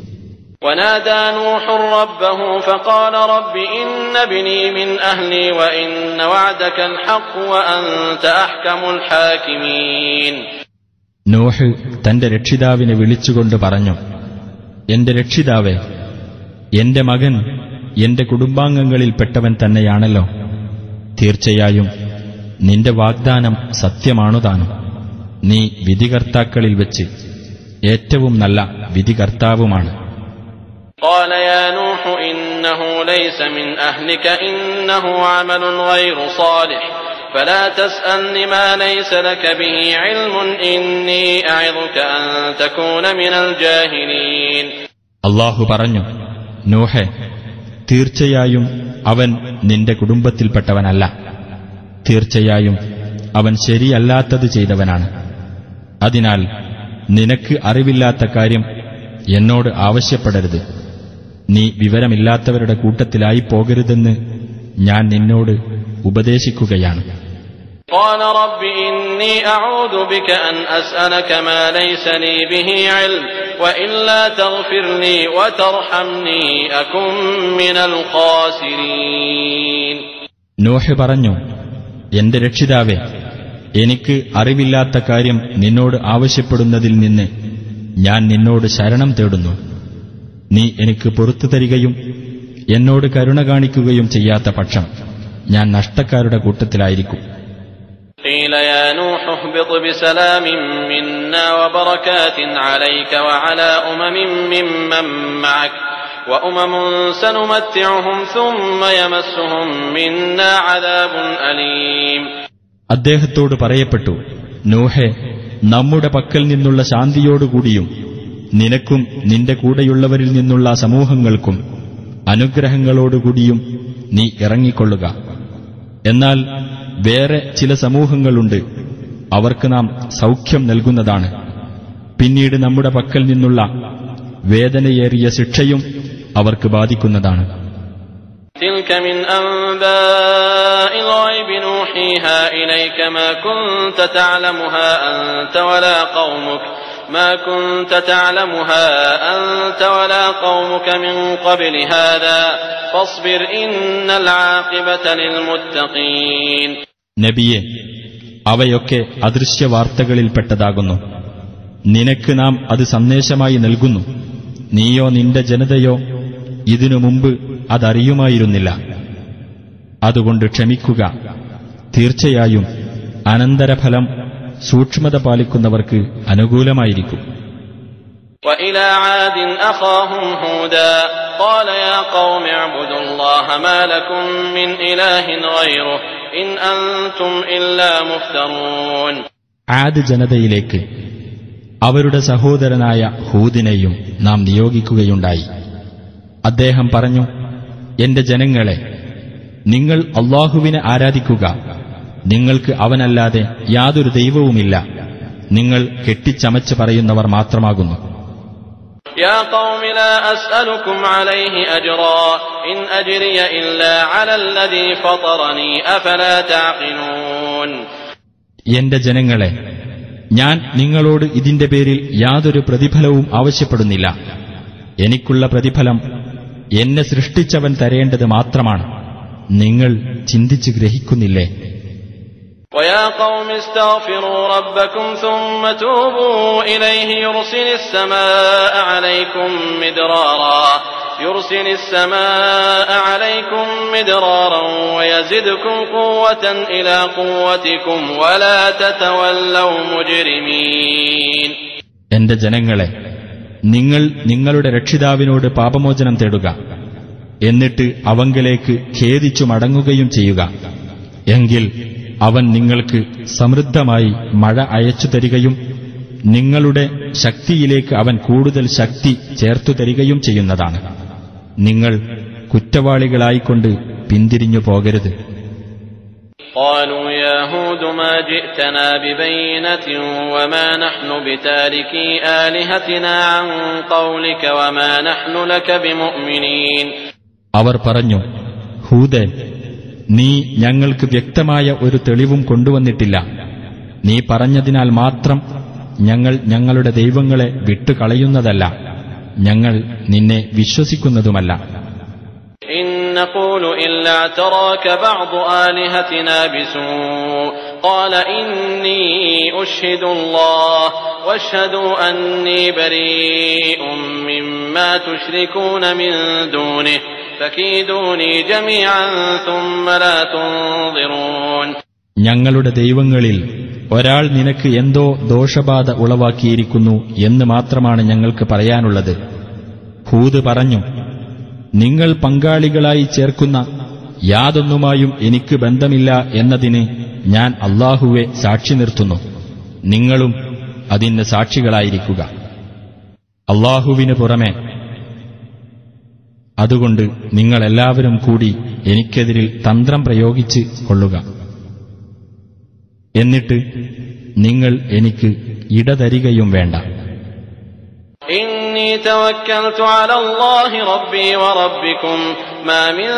ونادى نوح ربه فقال رب إن ابني من أهلي وإن وعدك الحق وأنت أحكم الحاكمين. നോഹ് തന്റെ രക്ഷിതാവിനെ വിളിച്ചുകൊണ്ട് പറഞ്ഞു, എന്റെ രക്ഷിതാവേ, എന്റെ മകൻ എന്റെ കുടുംബാംഗങ്ങളിൽപ്പെട്ടവൻ തന്നെയാണല്ലോ. തീർച്ചയായും നിന്റെ വാഗ്ദാനം സത്യമാണുതാനും. നീ വിധികർത്താക്കളിൽ വെച്ച് ഏറ്റവും നല്ല വിധികർത്താവുമാണ്. قال يا نوح إنه ليس من أهلك إنه عمل غير صالح فلا تسألني ما ليس لك به علم إني أعظك أن تكون من الجاهلين. അല്ലാഹു പറഞ്ഞു, നോഹേ, തീർച്ചയായും അവൻ നിന്റെ കുടുംബത്തിൽപ്പെട്ടവനല്ല. തീർച്ചയായും അവൻ ശരിയല്ലാത്തത് ചെയ്തവനാണ്. അതിനാൽ നിനക്ക് അറിവില്ലാത്ത കാര്യം എന്നോട് ആവശ്യപ്പെടരുത്. നീ വിവരമില്ലാത്തവരുടെ കൂട്ടത്തിലായി പോകരുതെന്ന് ഞാൻ നിന്നോട് ഉപദേശിക്കുകയാണ്. قال رب إني أعوذ بك أن أسألك ما ليس لي به علم وإلا تغفر لي وترحمني أكن من الخاسرين. നോഹ് പറഞ്ഞു, എന്റെ രക്ഷിതാവേ, എനിക്ക് അറിവില്ലാത്ത കാര്യം നിന്നോട് ആവശ്യപ്പെടുന്നതിൽ നിന്ന് ഞാൻ നിന്നോട് ശരണം തേടുന്നു. നീ എനിക്ക് പുറത്തു തരികയും എന്നോട് കരുണ കാണിക്കുകയും ചെയ്യാത്ത പക്ഷം ഞാൻ നഷ്ടക്കാരുടെ കൂട്ടത്തിലായിരിക്കും. قيل يا نوح اهبط بسلام منا وبركات عليك وعلى أمم ممن معك وأمم سنمتعهم ثم يمسهم منا عذاب أليم. അദ്ദേഹത്തോട് പറയപ്പെട്ടു, നോഹേ, നമ്മുടെ പക്കൽ നിന്നുള്ള ശാന്തിയോടുകൂടിയും നിനക്കും നിന്റെ കൂടെയുള്ളവരിൽ നിന്നുള്ള സമൂഹങ്ങൾക്കും അനുഗ്രഹങ്ങളോടുകൂടിയും നീ ഇറങ്ങിക്കൊള്ളുക. എന്നാൽ വേറെ ചില സമൂഹങ്ങളുണ്ട്, അവർക്ക് നാം സൗഖ്യം നൽകുന്നതാണ്. പിന്നീട് നമ്മുടെ പക്കൽ നിന്നുള്ള വേദനയേറിയ ശിക്ഷയും അവർക്ക് ബാധിക്കുന്നതാണ്. تلك من أنباء الغيب نوحيها إليك ما كنت تعلمها أنت ولا قومك ما كنت تعلمها أنت ولا قومك من قبل هذا فاصبر إن العاقبة للمتقين. നബിയെ, അവയൊക്കെ അദൃശ്യവാർത്തകളിൽപ്പെട്ടതാകുന്നു. നിനക്ക് നാം അത് സന്ദേശമായി നൽകുന്നു. നീയോ നിന്റെ ജനതയോ ഇതിനു മുമ്പ് അതറിയുമായിരുന്നില്ല. അതുകൊണ്ട് ക്ഷമിക്കുക. തീർച്ചയായും അനന്തരഫലം സൂക്ഷ്മത പാലിക്കുന്നവർക്ക് അനുകൂലമായിരിക്കും. وإلى عاد أخاهم هودا قال يا قوم اعبدوا الله ما لكم من إله غيره إن أنتم إلا مفترون. ആദ് ജനതയിലേക്ക് അവരുടെ സഹോദരനായ ഹൂദിനെയും നാം നിയോഗിക്കുകയുണ്ടായി. അദ്ദേഹം പറഞ്ഞു, എന്റെ ജനങ്ങളെ, നിങ്ങൾ അല്ലാഹുവിനെ ആരാധിക്കുക. നിങ്ങൾക്ക് അവനല്ലാതെ യാതൊരു ദൈവവുമില്ല. നിങ്ങൾ കെട്ടിച്ചമച്ച് പറയുന്നവർ മാത്രമാകുന്നു. يا قوم لا أسألكم عليه أجرا إن أجري إلا على الذي فطرني أفلا تعقلون. എന്റെ ജനങ്ങളെ, ഞാൻ നിങ്ങളോട് ഇതിന്റെ പേരിൽ യാതൊരു പ്രതിഫലവും ആവശ്യപ്പെടുന്നില്ല. എനിക്കുള്ള പ്രതിഫലം എന്നെ സൃഷ്ടിച്ചവൻ തരേണ്ടത് മാത്രമാണ്. നിങ്ങൾ ചിന്തിച്ചു ഗ്രഹിക്കുന്നില്ലേ? وَيَا قَوْمِ اسْتَغْفِرُوا رَبَّكُمْ ثُمَّ تُوبُوا إِلَيْهِ يُرْسِلِ السَّمَاءَ عَلَيْكُمْ مِدْرَارًا يُرْسِلِ السَّمَاءَ عَلَيْكُمْ مِدْرَارًا وَيَزِدْكُمْ قُوَّةً إِلَى قُوَّتِكُمْ وَلَا تَتَوَلَّوْا مُجْرِمِينَ. എന്റെ ജനങ്ങളെ, നിങ്ങൾ നിങ്ങളുടെ രക്ഷിതാവിനോട് പാപമോചനം തേടുക, എന്നിട്ട് അവങ്കലേക്ക് ഖേദിച്ചു മടങ്ങുകയും ചെയ്യുക. എങ്കിൽ അവൻ നിങ്ങൾക്ക് സമൃദ്ധമായി മഴ അയച്ചു തരികയും നിങ്ങളുടെ ശക്തിയിലേക്ക് അവൻ കൂടുതൽ ശക്തി ചേർത്തു തരികയും ചെയ്യുന്നതാണ്. നിങ്ങൾ കുറ്റവാളികളായിക്കൊണ്ട് പിന്തിരിഞ്ഞു പോകരുത്. قالوا يا هود ما جئتنا ببينة وما نحن بتاركي آلهتنا عن قولك وما نحن لك بمؤمنين. അവർ പറഞ്ഞു, ഹൂദേ, നീ ഞങ്ങൾക്ക് വ്യക്തമായ ഒരു തെളിവും കൊണ്ടുവന്നിട്ടില്ല. നീ പറഞ്ഞതിനാൽ മാത്രം ഞങ്ങൾ ഞങ്ങളുടെ ദൈവങ്ങളെ വിട്ടുകളയുന്നതല്ല, ഞങ്ങൾ നിന്നെ വിശ്വസിക്കുന്നതുമല്ല. إن نقول إلا اعتراك بعض آلهتنا بسوء قال إني أشهد الله واشهدوا أني بريء مما تشركون من دونه فكيدوني جميعا ثم لا تنظرون. ഞങ്ങളുടെ ദൈവങ്ങളിൽ ഒരാൾ നിനക്ക് എന്തോ ദോഷബാധ ഉളവാക്കിയിരിക്കുന്നു എന്ന് മാത്രമാണ് ഞങ്ങൾക്ക് പറയാനുള്ളത്. ഹൂദ് പറഞ്ഞു, നിങ്ങൾ പങ്കാളികളായി ചേർക്കുന്ന യാതൊന്നുമായും എനിക്ക് ബന്ധമില്ല എന്നതിന് ഞാൻ അല്ലാഹുവെ സാക്ഷി നിർത്തുന്നു. നിങ്ങളും അതിന് സാക്ഷികളായിരിക്കുക. അല്ലാഹുവിന് പുറമെ അതുകൊണ്ട് നിങ്ങളെല്ലാവരും കൂടി എനിക്കെതിരിൽ തന്ത്രം പ്രയോഗിച്ച് കൊള്ളുക. എന്നിട്ട് നിങ്ങൾ എനിക്ക് ഇടതരികയും വേണ്ട. إني توكلت على الله ربي وربكم ما من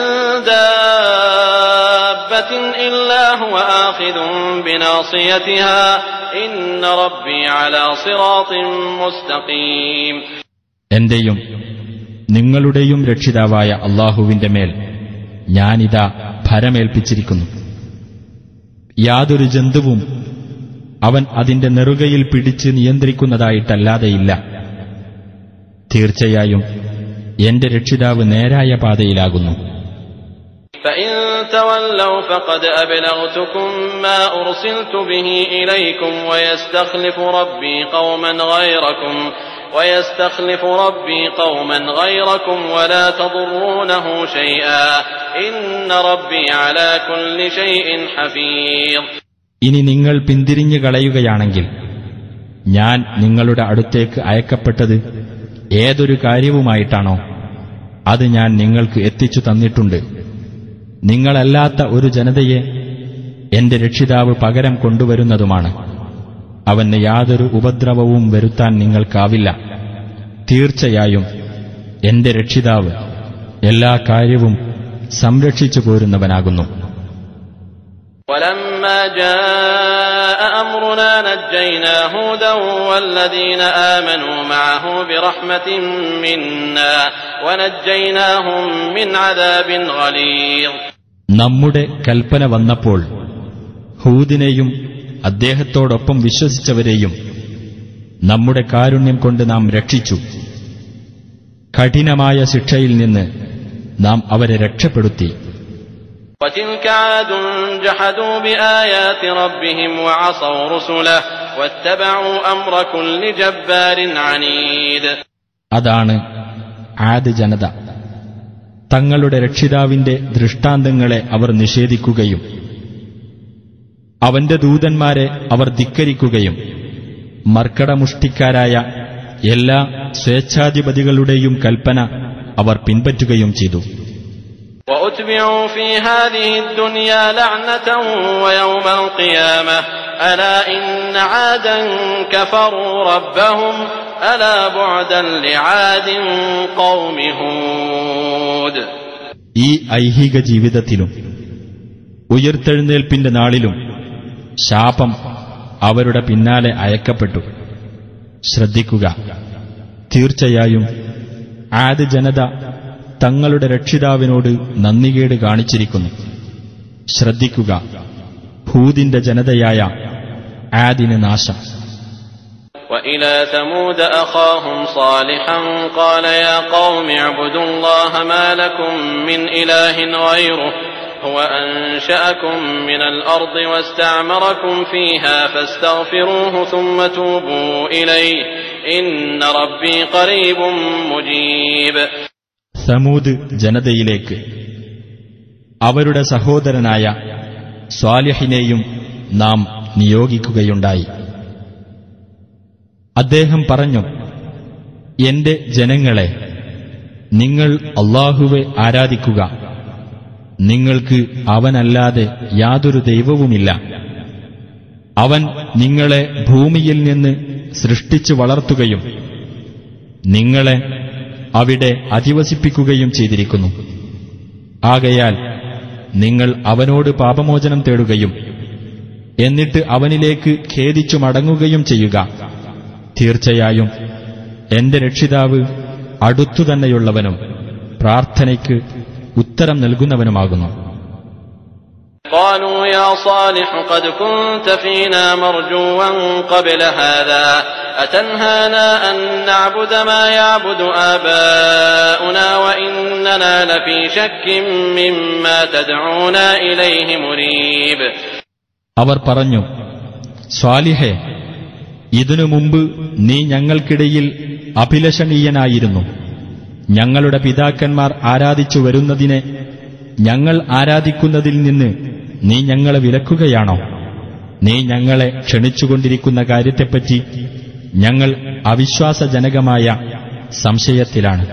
دابة إلا هو آخذ بناصيتها إن ربي على صراط مستقيم. എന്റെയും നിങ്ങളുടെയും രക്ഷിതാവായ അല്ലാഹുവിന്റെ മേൽ ഞാനിതാ ഭരമേൽപ്പിച്ചിരിക്കുന്നു. യാതൊരു ജന്തുവും അവൻ അതിന്റെ നെറുകയിൽ പിടിച്ച് നിയന്ത്രിക്കുന്നതായിട്ടല്ലാതെയില്ല. തീർച്ചയായും എന്റെ രക്ഷിതാവ് നേരായ പാതയിലാകുന്നു. فإن تولوا فقد أبلغتكم ما أرسلت به إليكم ويستخلف ربي قوما غيركم ويستخلف ربي قوما غيركم ولا تضرونه شيئا إن ربي على كل شيء حفيظ. ഇനി നിങ്ങൾ പിന്തിരിഞ്ഞു കളയുകയാണെങ്കിൽ ഞാൻ നിങ്ങളുടെ അടുത്തേക്ക് അയക്കപ്പെട്ടത് ഏതൊരു കാര്യവുമായിട്ടാണോ അത് ഞാൻ നിങ്ങൾക്ക് എത്തിച്ചു തന്നിട്ടുണ്ട്. നിങ്ങളല്ലാത്ത ഒരു ജനതയെ എന്റെ രക്ഷിതാവ് പകരം കൊണ്ടുവരുന്നതുമാണ്. അവന് യാതൊരു ഉപദ്രവവും വരുത്താൻ നിങ്ങൾക്കാവില്ല. തീർച്ചയായും എന്റെ രക്ഷിതാവ് എല്ലാ കാര്യവും സംരക്ഷിച്ചു പോരുന്നവനാകുന്നു. ولما جاء أمرنا نجينا هودا والذين آمنوا معه برحمة منا ونجيناهم من عذاب غليظ. നമ്മുടെ കൽപ്പന വന്നപ്പോൾ ഹൂദിനെയും അദ്ദേഹത്തോടൊപ്പം വിശ്വസിച്ചവരെയും നമ്മുടെ കാരുണ്യം കൊണ്ട് നാം രക്ഷിച്ചു. കഠിനമായ ശിക്ഷയിൽ നിന്ന് നാം അവരെ രക്ഷപ്പെടുത്തി. وتلك عاد جحدوا بآيات ربهم وعصوا رسله واتبعوا أمر كل جبار عنيد. അതാണ് ആദ് ജനത. തങ്ങളുടെ രക്ഷിതാവിന്റെ ദൃഷ്ടാന്തങ്ങളെ അവർ നിഷേധിക്കുകയും അവന്റെ ദൂതന്മാരെ അവർ ധിക്കരിക്കുകയും മർക്കടമുഷ്ടിക്കാരായ എല്ലാ സ്വേച്ഛാധിപതികളുടെയും കൽപ്പന അവർ പിൻപറ്റുകയും ചെയ്തു. وأتبعوا في هذه الدنيا لعنة ويوم القيامة ألا إن عادا كفروا ربهم ألا بعدا لعاد قوم هود. ഈ ഐഹിക ജീവിതത്തിലും ഉയർത്തെഴുന്നേൽപ്പിന്റെ നാളിലും ശാപം അവരുടെ പിന്നാലെ അയക്കപ്പെട്ടു. ശ്രദ്ധിക്കുക, തീർച്ചയായും ആദ് ജനത തങ്ങളുടെ രക്ഷിതാവിനോട് നന്ദികേട് കാണിച്ചിരിക്കുന്നു. ശ്രദ്ധിക്കുക, ഹൂദിന്റെ ജനതയായ ആദിന് നാശം. وإلى ثمود أخاهم صالحا قال يا قوم اعبدوا الله ما لكم من إله غيره هو أنشأكم من الأرض واستعمركم فيها فاستغفروه ثم توبوا إليه إن ربي قريب مجيب. സമൂദ് ജനതയിലേക്ക് അവരുടെ സഹോദരനായ സ്വാലിഹിനെയും നാം നിയോഗിക്കുകയുണ്ടായി. അദ്ദേഹം പറഞ്ഞു, എന്റെ ജനങ്ങളെ, നിങ്ങൾ അല്ലാഹുവെ ആരാധിക്കുക. നിങ്ങൾക്ക് അവനല്ലാതെ യാതൊരു ദൈവവുമില്ല. അവൻ നിങ്ങളെ ഭൂമിയിൽ നിന്ന് സൃഷ്ടിച്ചു വളർത്തുകയും നിങ്ങളെ അവിടെ അധിവസിപ്പിക്കുകയും ചെയ്തിരിക്കുന്നു. ആകയാൽ നിങ്ങൾ അവനോട് പാപമോചനം തേടുകയും എന്നിട്ട് അവനിലേക്ക് ഖേദിച്ചു മടങ്ങുകയും ചെയ്യുക. തീർച്ചയായും എന്റെ രക്ഷിതാവ് അടുത്തുതന്നെയുള്ളവനും പ്രാർത്ഥനയ്ക്ക് ഉത്തരം നൽകുന്നവനുമാകുന്നു. قالوا يا صالح قد كنت فينا مرجوا قبل هذا أتنهانا أن نعبد ما يعبد آباؤنا وإننا لفي شك مما تدعونا إليه مريب. അവർ പറഞ്ഞു, സ്വാലിഹേ, ഇതിനു മുമ്പ് നീ ഞങ്ങൾക്കിടയിൽ അഭിലഷണീയനായിരുന്നു. ഞങ്ങളുടെ പിതാക്കന്മാർ ആരാധിച്ചു വരുന്നതിനെ ഞങ്ങൾ ആരാധിക്കുന്നതിൽ നിന്ന് നീ ഞങ്ങളെ വിലക്കുകയാണോ? നീ ഞങ്ങളെ ക്ഷണിച്ചുകൊണ്ടിരിക്കുന്ന കാര്യത്തെപ്പറ്റി ഞങ്ങൾ അവിശ്വാസജനകമായ സംശയത്തിലാണ്.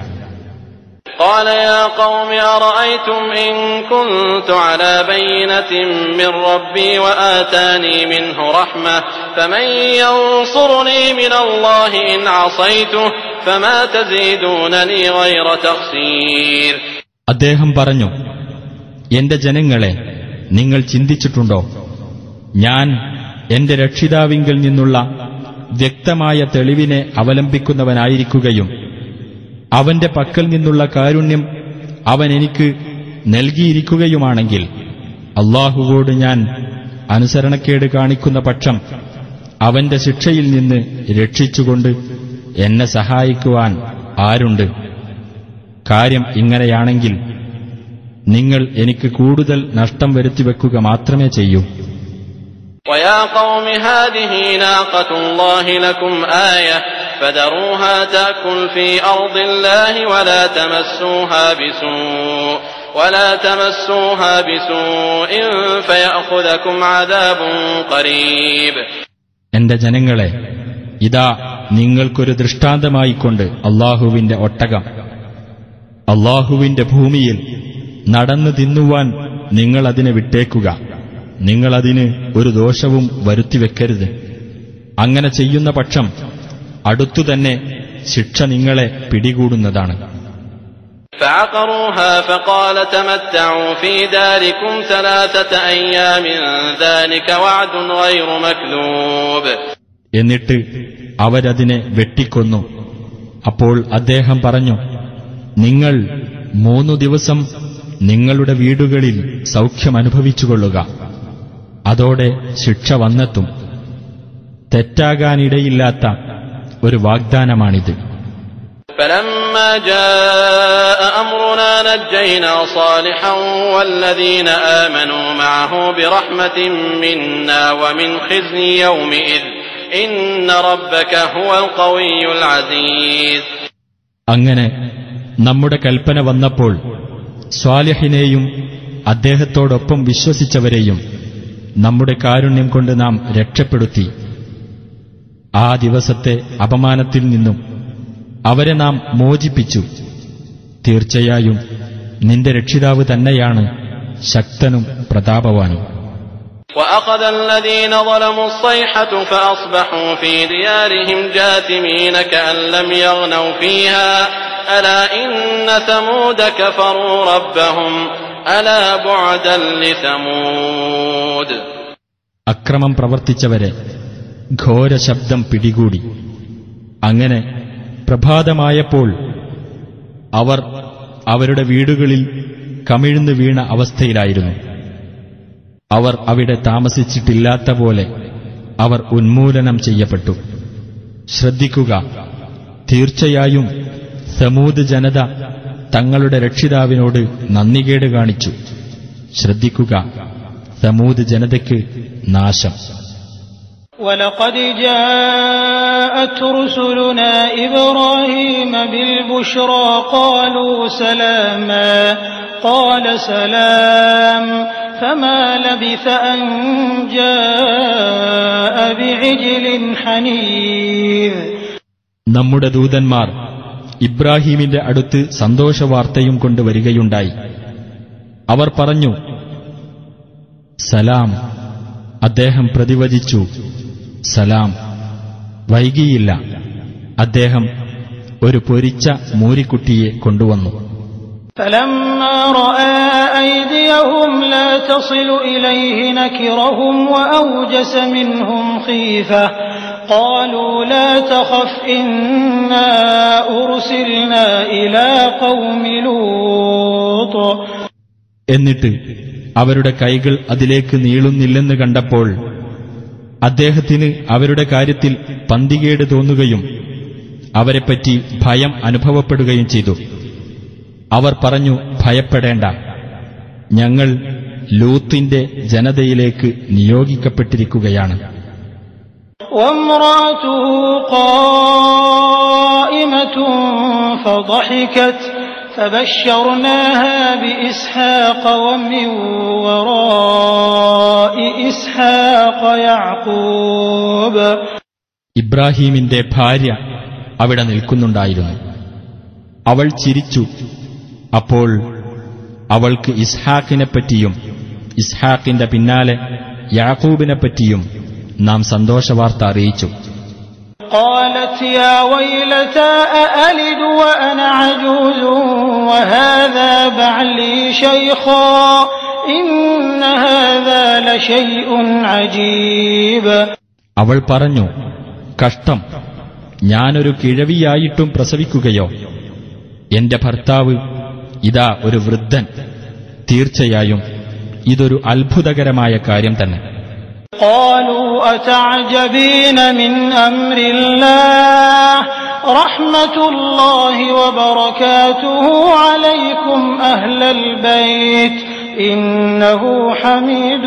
قال يا قوم أرأيتم إن كنت على بينة من ربي وآتاني منه رحمة فمن ينصرني من الله إن عصيته فما تزيدونني غير تخسير. അദ്ദേഹം പറഞ്ഞു, എന്റെ ജനങ്ങളെ, നിങ്ങൾ ചിന്തിച്ചിട്ടുണ്ടോ, ഞാൻ എന്റെ രക്ഷിതാവിങ്കിൽ നിന്നുള്ള വ്യക്തമായ തെളിവിനെ അവലംബിക്കുന്നവനായിരിക്കുകയും അവന്റെ പക്കൽ നിന്നുള്ള കാരുണ്യം അവൻ എനിക്ക് നൽകിയിരിക്കുകയുമാണെങ്കിൽ അല്ലാഹുവോട് ഞാൻ അനുസരണക്കേട് കാണിക്കുന്ന പക്ഷം അവന്റെ ശിക്ഷയിൽ നിന്ന് രക്ഷിച്ചുകൊണ്ട് എന്നെ സഹായിക്കുവാൻ ആരുണ്ട്? കാര്യം ഇങ്ങനെയാണെങ്കിൽ നിങ്ങൾ എനിക്ക് കൂടുതൽ നഷ്ടം വരുത്തിവെക്കുക മാത്രമേ ചെയ്യൂ. وَيَا قَوْمِ هَٰذِهِ نَاقَةُ اللَّهِ لَكُمْ آيَةٌ فَذَرُوهَا تَأْكُلْ فِي أَرْضِ اللَّهِ وَلَا تَمَسُّوهَا بِسُوءٍ وَلَا تَمَسُّوهَا بِسُوءٍ فَيَأْخُذَكُمْ عَذَابٌ قَرِيبٌ. എന്റെ ജനങ്ങളെ, ഇതാ നിങ്ങൾക്കൊരു ദൃഷ്ടാന്തമായിക്കൊണ്ട് അല്ലാഹുവിന്റെ ഒട്ടകം. അല്ലാഹുവിന്റെ ഭൂമിയിൽ നടന്നു തിന്നുവാൻ നിങ്ങളതിനെ വിട്ടേക്കുക. നിങ്ങളതിന് ഒരു ദോഷവും വരുത്തിവെക്കരുത്. അങ്ങനെ ചെയ്യുന്ന പക്ഷം അടുത്തുതന്നെ ശിക്ഷ നിങ്ങളെ പിടികൂടുന്നതാണ്. فعقروها فقال تمتعوا في داركم ثلاثة أيام ذلك وعد غير مكذوب. എന്നിട്ട് അവരതിനെ വെട്ടിക്കൊന്നു. അപ്പോൾ അദ്ദേഹം പറഞ്ഞു, നിങ്ങൾ മൂന്നു ദിവസം നിങ്ങളുടെ വീടുകളിൽ സൗഖ്യമനുഭവിച്ചുകൊള്ളുക. അതോടെ ശിക്ഷ വന്നെത്തും. തെറ്റാകാനിടയില്ലാത്ത ഒരു വാഗ്ദാനമാണിത്. فلما جاء أمرنا نجينا صالحا والذين آمنوا معه برحمة منا ومن خزي يومئذ إن ربك هو القوي العزيز. അങ്ങനെ നമ്മുടെ കൽപ്പന വന്നപ്പോൾ സ്വാലിഹിനെയും അദ്ദേഹത്തോടൊപ്പം വിശ്വസിച്ചവരെയും നമ്മുടെ കാരുണ്യം കൊണ്ട് നാം രക്ഷപ്പെടുത്തി. ആ ദിവസത്തെ അപമാനത്തിൽ നിന്നും അവരെ നാം മോചിപ്പിച്ചു. തീർച്ചയായും നിന്റെ രക്ഷിതാവ് തന്നെയാണ് ശക്തനും പ്രതാപവാനും. وأخذ الذين ظلموا الصيحة فأصبحوا في ديارهم جاثمين كأن لم يغنوا فيها ألا إن ثمود كفروا ربهم ألا بعدا لثمود. അക്രമം പ്രവർത്തിച്ചവരെ ഘോര ശബ്ദം പിടികൂടി. അങ്ങനെ പ്രഭാതമായപ്പോൾ അവർ അവരുടെ വീടുകളിൽ കമിഴ്ന്നു വീണ അവസ്ഥയിലായിരുന്നു. അവർ അവിടെ താമസിച്ചിട്ടില്ലാത്ത പോലെ അവർ ഉന്മൂലനം ചെയ്യപ്പെട്ടു. ശ്രദ്ധിക്കുക, തീർച്ചയായും സമൂദ് ജനത തങ്ങളുടെ രക്ഷിതാവിനോട് നന്ദികേട് കാണിച്ചു. ശ്രദ്ധിക്കുക, സമൂദ് ജനതയ്ക്ക് നാശം. وَلَقَدْ جَاءَتْ رُسُلُنَا إِبْرَاهِيمَ بِالْبُشْرَى قَالُوا سَلَامًا قَالَ سَلَامٌ فَمَا لَبِثَ أَن جَاءَ بِعِجْلٍ حَنِيذٍ. നമ്മുടെ ദൂതന്മാർ ഇബ്രാഹീമിന്റെ അടുത്ത് സന്തോഷവാർത്തയും കൊണ്ട് വരികയുണ്ടായി. അവർ പറഞ്ഞു, സലാം. അദ്ദേഹം പ്രതിവചിച്ചു, സലാം. വൈകിയില്ല. അദ്ദേഹം ഒരു പൊരിച്ച മൂരിക്കുട്ടിയെ കൊണ്ടുവന്നു. فَلَمَّا رَأَى أَيْدِيَهُمْ لَا تَصِلُ إِلَيْهِ نَكِرَهُمْ وَأَوْجَسَ مِنْهُمْ خِيفَةً قَالُوا لَا تَخَفْ إِنَّا أُرْسِلْنَا إِلَى قَوْمِ لُوطٍ. എന്നിട്ട് അവരുടെ കൈകൾ അതിലേക്ക് നീളുന്നില്ലെന്ന് കണ്ടപ്പോൾ അദ്ദേഹത്തിന് അവരുടെ കാര്യത്തിൽ പന്തികേട് തോന്നുകയും അവരെപ്പറ്റി ഭയം അനുഭവപ്പെടുകയും ചെയ്തു. അവർ പറഞ്ഞു, ഭയപ്പെടേണ്ട, ഞങ്ങൾ ലൂത്തിന്റെ ജനതയിലേക്ക് നിയോഗിക്കപ്പെട്ടിരിക്കുകയാണ്. وَامْرَأَتُهُ قَائِمَةٌ فَضَحِكَتْ فَبَشَّرْنَاهَا بِإِسْحَاقَ وَمِنْ وَرَاءِ إِسْحَاقَ يَعْقُوبَ. ഇബ്രാഹീമിന്റെ ഭാര്യ അവിടെ നിൽക്കുന്നുണ്ടായിരുന്നു. അവൾ ചിരിച്ചു. അപ്പോൾ അവൾക്ക് ഇസ്ഹാക്കിനെപ്പറ്റിയും ഇസ്ഹാക്കിന്റെ പിന്നാലെ യാക്കൂബിനെപ്പറ്റിയും നാം സന്തോഷവാർത്ത അറിയിച്ചു. قالت يا ويلتى أألد وأنا عجوز وهذا بعلي شيخا إن هذا لشيء عجيب. അവൾ പറഞ്ഞു, കഷ്ടം, ഞാനൊരു കിഴവിയായിട്ടും പ്രസവിക്കുകയോ? എന്റെ ഭർത്താവ് ഇതാ ഒരു വൃദ്ധൻ. തീർച്ചയായും ഇതൊരു അത്ഭുതകരമായ കാര്യം തന്നെ. قالوا أتعجبين من أمر الله رحمة الله وبركاته عليكم أهل البيت إنه حميد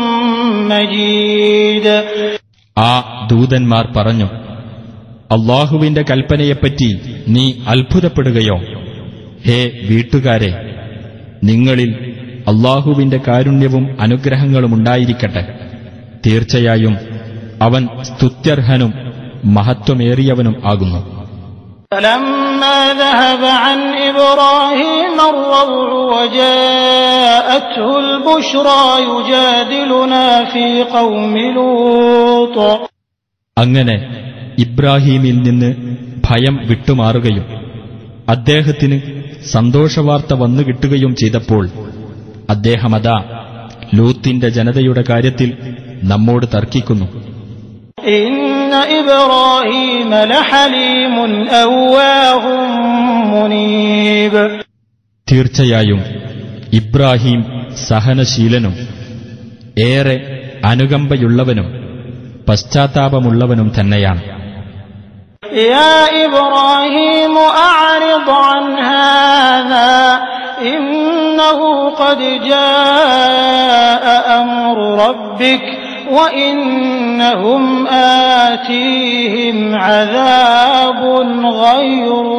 مجيد. ആ ദൂതന്മാർ പറഞ്ഞു, അല്ലാഹുവിന്റെ കൽപ്പനയെപ്പറ്റി നീ അത്ഭുതപ്പെടുകയോ? ഹേ വീട്ടുകാരെ, നിങ്ങളിൽ അല്ലാഹുവിന്റെ കാരുണ്യവും അനുഗ്രഹങ്ങളും ഉണ്ടായിരിക്കട്ടെ. തീർച്ചയായും അവൻ സ്തുത്യർഹനും മഹത്വമേറിയവനും ആകുന്നു. فلما ذهب عن إبراهيم الروع وجاءته البشرى يجادلنا في قوم لوط. അങ്ങനെ ഇബ്രാഹീമിൽ നിന്ന് ഭയം വിട്ടുമാറുകയും അദ്ദേഹത്തിന് സന്തോഷവാർത്ത വന്നു കിട്ടുകയും ചെയ്തപ്പോൾ അദ്ദേഹമതാ ലൂത്തിന്റെ ജനതയുടെ കാര്യത്തിൽ നമ്മോട് തർക്കിക്കുന്നു. ഇന്ന ഇബ്രാഹീമ ലഹലീമുൻ അവ്വാഹും മുനീബ്. തീർച്ചയായും ഇബ്രാഹീം സഹനശീലനും ഏറെ അനുകമ്പയുള്ളവനും പശ്ചാത്താപമുള്ളവനും തന്നെയാണ്. യാ ഇബ്രാഹീം അഅ്രിദ് അൻ ഹാദാ ഇന്നഹു ഖദ് ജാഅ അംറു റബ്ബിക് വഇന്നഹും ആതീഹിം അദാബുൻ ഗൈറു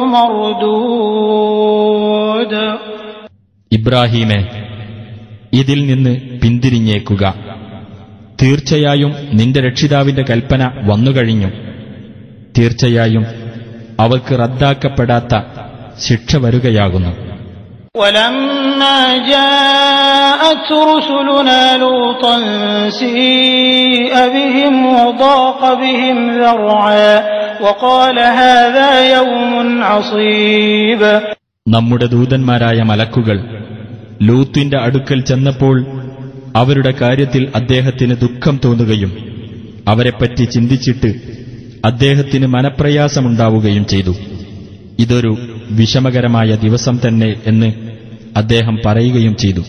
മർദൂദ്. ഇബ്രാഹീമേ, ഇതിൽ നിന്ന് പിന്തിരിഞ്ഞേക്കുക. തീർച്ചയായും നിന്റെ രക്ഷിതാവിന്റെ കൽപ്പന വന്നുകഴിഞ്ഞു. തീർച്ചയായും അവർക്ക് റദ്ദാക്കപ്പെടാത്ത ശിക്ഷ വരുകയാകുന്നു. وَلَمَّا جَاءَتْ رُسُلُنَا لُوطًا سِيءَ بِهِمْ وَضَاقَ بِهِمْ ذَرْعًا وَقَالَ هَذَا يَوْمٌ عَصِيبٌ. നമ്മുടെ ദൂതന്മാരായ മലക്കുകൾ ലൂത്തിന്റെ അടുക്കൽ ചെന്നപ്പോൾ അവരുടെ കാര്യത്തിൽ അദ്ദേഹത്തിന് ദുഃഖം തോന്നുകയും അവരെപ്പറ്റി ചിന്തിച്ചിട്ട് അദ്ദേഹത്തിന് മനപ്രയാസമുണ്ടാവുകയും ചെയ്തു. ഇതൊരു വിഷമകരമായ ദിവസം തന്നെ എന്ന് അദ്ദേഹം പറയുകയും ചെയ്തു.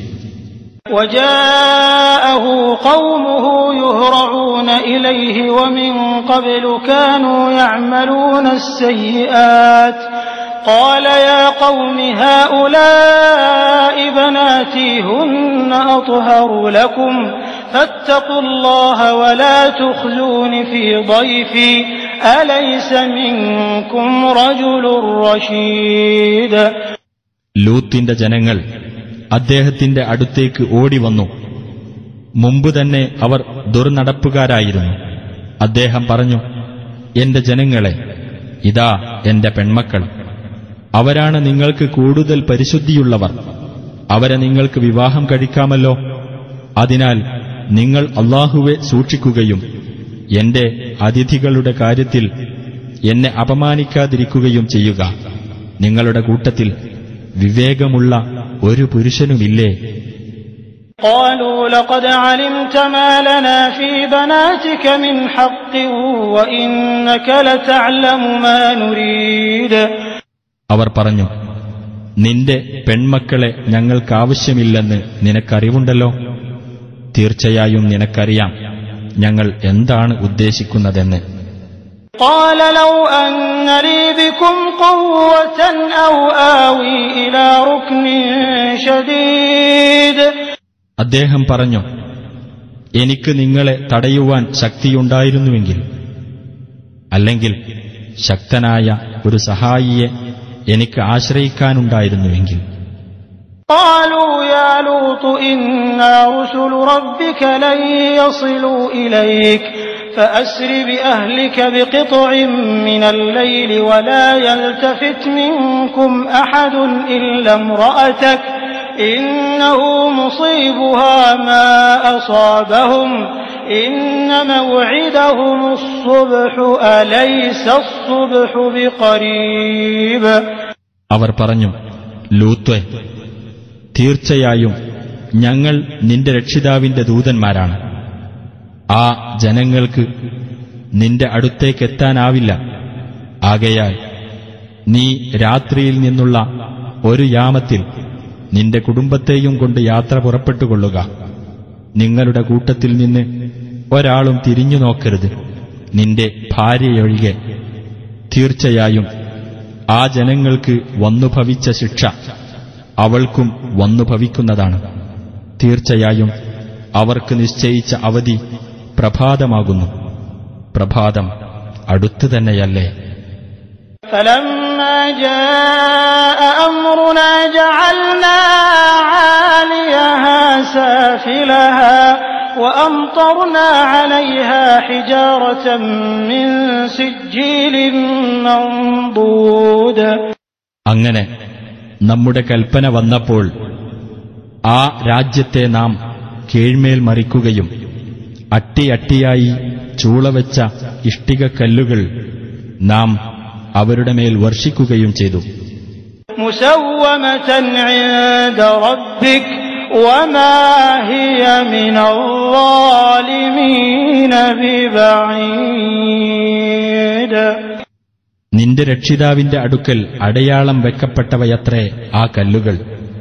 وجاءه قومه يهرعون إليه ومن قبل كانوا يعملون السيئات قال يا قوم هؤلاء بناتي هن أطهر لكم فاتقوا الله ولا تخزون في ضيفي أليس منكم رجل رشيد. ലൂത്തിന്റെ ജനങ്ങൾ അദ്ദേഹത്തിന്റെ അടുത്തേക്ക് ഓടിവന്നു. മുമ്പ് തന്നെ അവർ ദുർനടപ്പുകാരായിരുന്നു. അദ്ദേഹം പറഞ്ഞു, എന്റെ ജനങ്ങളെ, ഇതാ എന്റെ പെൺമക്കൾ, അവരാണ് നിങ്ങൾക്ക് കൂടുതൽ പരിശുദ്ധിയുള്ളവർ. അവരെ നിങ്ങൾക്ക് വിവാഹം കഴിക്കാമല്ലോ. അതിനാൽ നിങ്ങൾ അല്ലാഹുവെ സൂക്ഷിക്കുകയും എന്റെ അതിഥികളുടെ കാര്യത്തിൽ എന്നെ അപമാനിക്കാതിരിക്കുകയും ചെയ്യുക. നിങ്ങളുടെ കൂട്ടത്തിൽ വിവേകമുള്ള ഒരു പുരുഷനുമില്ലേ? قالوا لقد علمت ما لنا في بناتك من حق وإنك لتعلم ما نريد. അവർ പറഞ്ഞു, നിന്റെ പെൺമക്കളെ ഞങ്ങൾക്കാവശ്യമില്ലെന്ന് നിനക്കറിവുണ്ടല്ലോ. തീർച്ചയായും നിനക്കറിയാം ഞങ്ങൾ എന്താണ് ഉദ്ദേശിക്കുന്നതെന്ന്. قال لو أن لي بكم قوة أو آوي إلى ركن شديد. അദ്ദേഹം പറഞ്ഞു, എനിക്ക് നിങ്ങളെ തടയുവാൻ ശക്തിയുണ്ടായിരുന്നുവെങ്കിൽ, അല്ലെങ്കിൽ ശക്തനായ ഒരു സഹായിയെ എനിക്ക് ആശ്രയിക്കാനുണ്ടായിരുന്നുവെങ്കിൽ. قالوا يا لوط إنا رسل ربك لن يصلوا إليك فأسر بأهلك بقطع من الليل ولا يلتفت منكم أحد إلا امرأتك إنه مصيبها ما أصابهم إن موعدهم الصبح أليس الصبح بقريب. അവർ പറഞ്ഞു, ലൂത്തേ, തീർച്ചയായും ഞങ്ങൾ നിന്റെ രക്ഷിതാവിന്റെ ദൂതന്മാരാണ്. ആ ജനങ്ങൾക്ക് നിന്റെ അടുത്തേക്കെത്താനാവില്ല. ആകയാൽ നീ രാത്രിയിൽ നിന്നുള്ള ഒരു യാമത്തിൽ നിന്റെ കുടുംബത്തെയും കൊണ്ട് യാത്ര പുറപ്പെട്ടുകൊള്ളുക. നിങ്ങളുടെ കൂട്ടത്തിൽ നിന്ന് ഒരാളും തിരിഞ്ഞു നോക്കരുത്, നിന്റെ ഭാര്യയൊഴികെ. തീർച്ചയായും ആ ജനങ്ങൾക്ക് വന്നുഭവിച്ച ശിക്ഷ അവൾക്കും വന്നുഭവിക്കുന്നതാണ്. തീർച്ചയായും അവർക്ക് നിശ്ചയിച്ച അവധി പ്രഭാതമാകുന്നു. പ്രഭാതം അടുത്തു തന്നെയല്ലേ. فلما جاء أمرنا جعلنا عاليها سافلها وأمطرنا عليها حجارة من سجيل منضود. അങ്ങനെ നമ്മുടെ കൽപ്പന വന്നപ്പോൾ ആ രാജ്യത്തെ നാം കീഴ്മേൽ മറിക്കുകയും അട്ടിയട്ടിയായി ചൂളവെച്ച ഇഷ്ടികക്കല്ലുകൾ നാം അവരുടെ മേൽ വർഷിക്കുകയും ചെയ്തു. മുസവ്വമതൻ ഇൻദ റബ്ബിക വമാ ഹിയ മിനൽ-ളാലിമീന ബിബഈദ്. നിന്റെ രക്ഷിതാവിന്റെ അടുക്കൽ അടയാളം വെക്കപ്പെട്ടവയത്രേ ആ കല്ലുകൾ.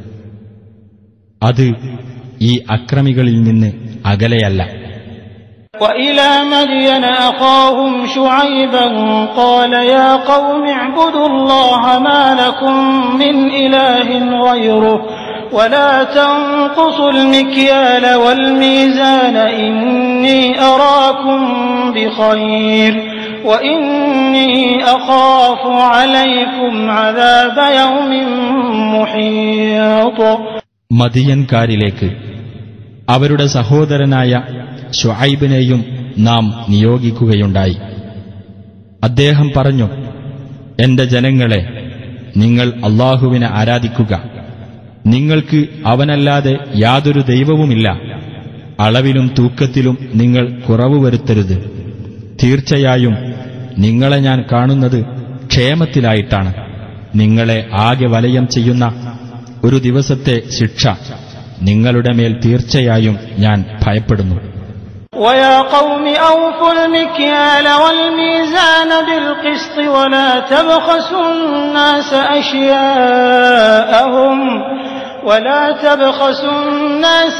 അത് ഈ അക്രമികളിൽ നിന്ന് അകലെയല്ല. وإلى مدين أخاهم شعيبا قال يا قوم اعبدوا الله ما لكم من إله غيره ولا تنقصوا المكيال والميزان إني أراكم بخير وإني أخاف عليكم عذاب يوم محيط. മദിയൻകാരിലേക്ക് അവരുടെ സഹോദരനായ ശുഐബിനെയും നാം നിയോഗിക്കുകയുണ്ടായി. അദ്ദേഹം പറഞ്ഞു, എന്റെ ജനങ്ങളെ, നിങ്ങൾ അല്ലാഹുവിനെ ആരാധിക്കുക. നിങ്ങൾക്ക് അവനല്ലാതെ യാതൊരു ദൈവവുമില്ല. അളവിലും തൂക്കത്തിലും നിങ്ങൾ കുറവ് വരുത്തരുത്. തീർച്ചയായും നിങ്ങളെ ഞാൻ കാണുന്നത് ക്ഷേമത്തിലായിട്ടാണ്. നിങ്ങളെ ആകെ വലയം ചെയ്യുന്ന ഒരു ദിവസത്തെ ശിക്ഷ നിങ്ങളുടെ മേൽ തീർച്ചയായും ഞാൻ ഭയപ്പെടുന്നു. ويا قوم أوفوا المكيال والميزان بالقسط ولا تبخسوا الناس أشياءهم ولا تبخسوا الناس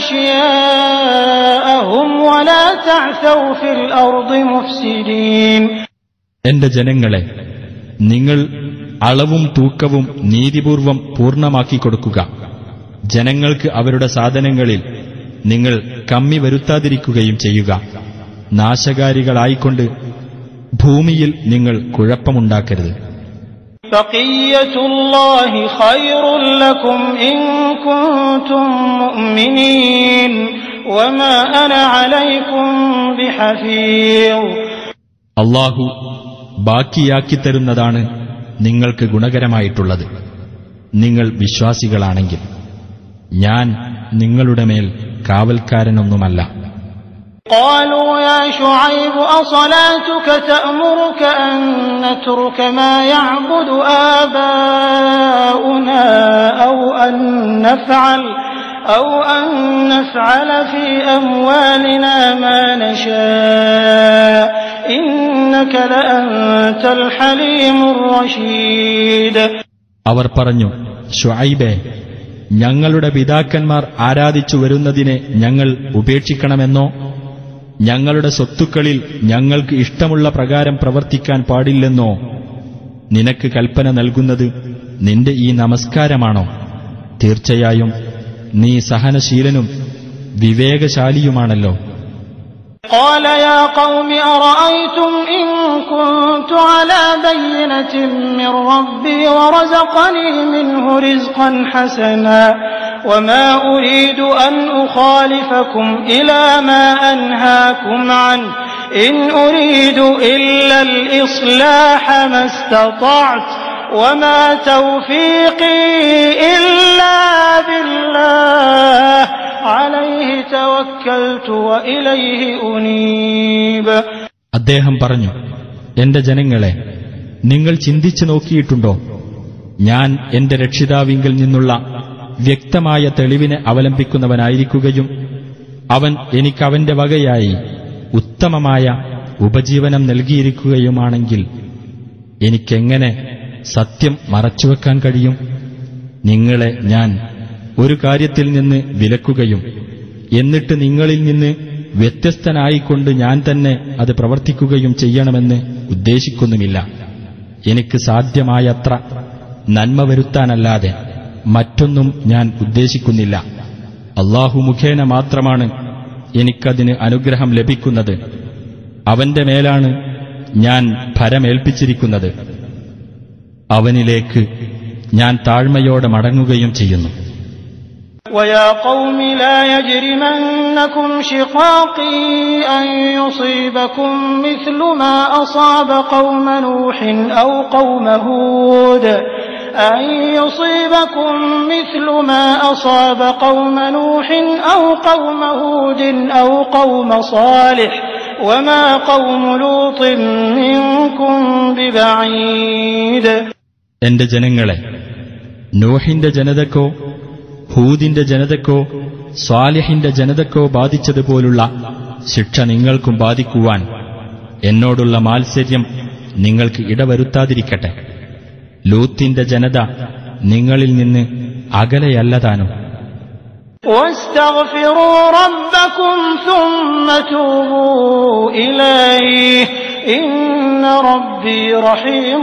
أشياءهم ولا تعثوا في الأرض مفسدين. എന്റെ ജനങ്ങളെ, നിങ്ങൾ അളവും തൂക്കവും നീതിപൂർവം പൂർണ്ണമാക്കി കൊടുക്കുക. ജനങ്ങൾക്ക് അവരുടെ സാധനങ്ങളിൽ നിങ്ങൾ കമ്മി വരുത്താതിരിക്കുകയും ചെയ്യുക. നാശകാരികളായിക്കൊണ്ട് ഭൂമിയിൽ നിങ്ങൾ കുഴപ്പമുണ്ടാക്കരുത്. ബഖിയ്യത്തുല്ലാഹി ഖൈറുൽ ലക്കും ഇൻ കുൻതും മുഅ്മിനീൻ വമാ അന അലൈക്കും ബിഹഫീസ്. അല്ലാഹു ബാക്കിയാക്കി തരുന്നതാണ് നിങ്ങൾക്ക് ഗുണകരമായിട്ടുള്ളത്, നിങ്ങൾ വിശ്വാസികളാണെങ്കിൽ. ഞാൻ നിങ്ങളുടെ മേൽ കാവൽക്കാരനൊന്നുമല്ല. قالوا يا شعيب أصلاتك تأمرك أن نترك ما يعبد آباؤنا أو أن نفعل أو أن نفعل في أموالنا ما نشاء إنك لأنت الحليم الرشيد. അവർ പറഞ്ഞു, ശുഐബേ, ഞങ്ങളുടെ പിതാക്കന്മാർ ആരാധിച്ചു വരുന്നതിനെ ഞങ്ങൾ ഉപേക്ഷിക്കണമെന്നോ ഞങ്ങളുടെ സ്വത്തുക്കളിൽ ഞങ്ങൾക്ക് ഇഷ്ടമുള്ള പ്രകാരം പ്രവർത്തിക്കാൻ പാടില്ലെന്നോ നിനക്ക് കൽപ്പന നൽകുന്നത് നിന്റെ ഈ നമസ്കാരമാണോ? തീർച്ചയായും നീ സഹനശീലനും വിവേകശാലിയുമാണല്ലോ. قال يا قوم أرأيتم إن كنت على بينة من ربي ورزقني منه رزقا حسنا وما أريد أن أخالفكم إلى ما أنهاكم عنه إن أريد إلا الإصلاح ما استطعت وما توفيقي إلا بالله عليه توكلت وإليه أنيب. അദ്ദേഹം പറഞ്ഞു, എന്റെ ജനങ്ങളെ, നിങ്ങൾ ചിന്തിച്ചു നോക്കിയിട്ടുണ്ടോ? ഞാൻ എന്റെ രക്ഷിതാവിങ്കിൽ നിന്നുള്ള വ്യക്തമായ തെളിവിനെ അവലംബിക്കുന്നവനായിരിക്കുകയും അവൻ എനിക്കവന്റെ വകയായി ഉത്തമമായ ഉപജീവനം നൽകിയിരിക്കുകയുമാണെങ്കിൽ എനിക്കെങ്ങനെ സത്യം മറച്ചുവെക്കാൻ കഴിയും? നിങ്ങളെ ഞാൻ ഒരു കാര്യത്തിൽ നിന്ന് വിലക്കുകയും എന്നിട്ട് നിങ്ങളിൽ നിന്ന് വ്യത്യസ്തനായിക്കൊണ്ട് ഞാൻ തന്നെ അത് പ്രവർത്തിക്കുകയും ചെയ്യണമെന്ന് ഉദ്ദേശിക്കുന്നുമില്ല. എനിക്ക് സാധ്യമായത്ര നന്മ വരുത്താനല്ലാതെ മറ്റൊന്നും ഞാൻ ഉദ്ദേശിക്കുന്നില്ല. അല്ലാഹു മുഖേന മാത്രമാണ് എനിക്കതിന് അനുഗ്രഹം ലഭിക്കുന്നത്. അവന്റെ മേലാണ് ഞാൻ ഭരമേൽപ്പിച്ചിരിക്കുന്നത്. അവനിലേക്ക് ഞാൻ താഴ്മയോടെ മടങ്ങുകയും ചെയ്യുന്നു. ويا قوم لا يجرمنكم شقاقي أن يصيبكم مثل ما أصاب قوم نوح أو قوم هود أن يصيبكم مثل ما أصاب قوم نوح أو قوم هود أو قوم صالح وما قوم لوط منكم ببعيد. എന്റെ ജനങ്ങളെ, നൂഹിന്റെ ജനതക്കോ ഹൂദിന്റെ ജനതക്കോ സ്വാലിഹിന്റെ ജനതക്കോ ബാധിച്ചതുപോലുള്ള ശിക്ഷ നിങ്ങൾക്കും ബാധിക്കുവാൻ എന്നോടുള്ള മാത്സര്യം നിങ്ങൾക്ക് ഇടവരുത്താതിരിക്കട്ടെ. ലൂത്തിന്റെ ജനത നിങ്ങളിൽ നിന്ന് അകലെയല്ലതാനും. واستغفروا ربكم ثم توبوا إليه إن ربي رحيم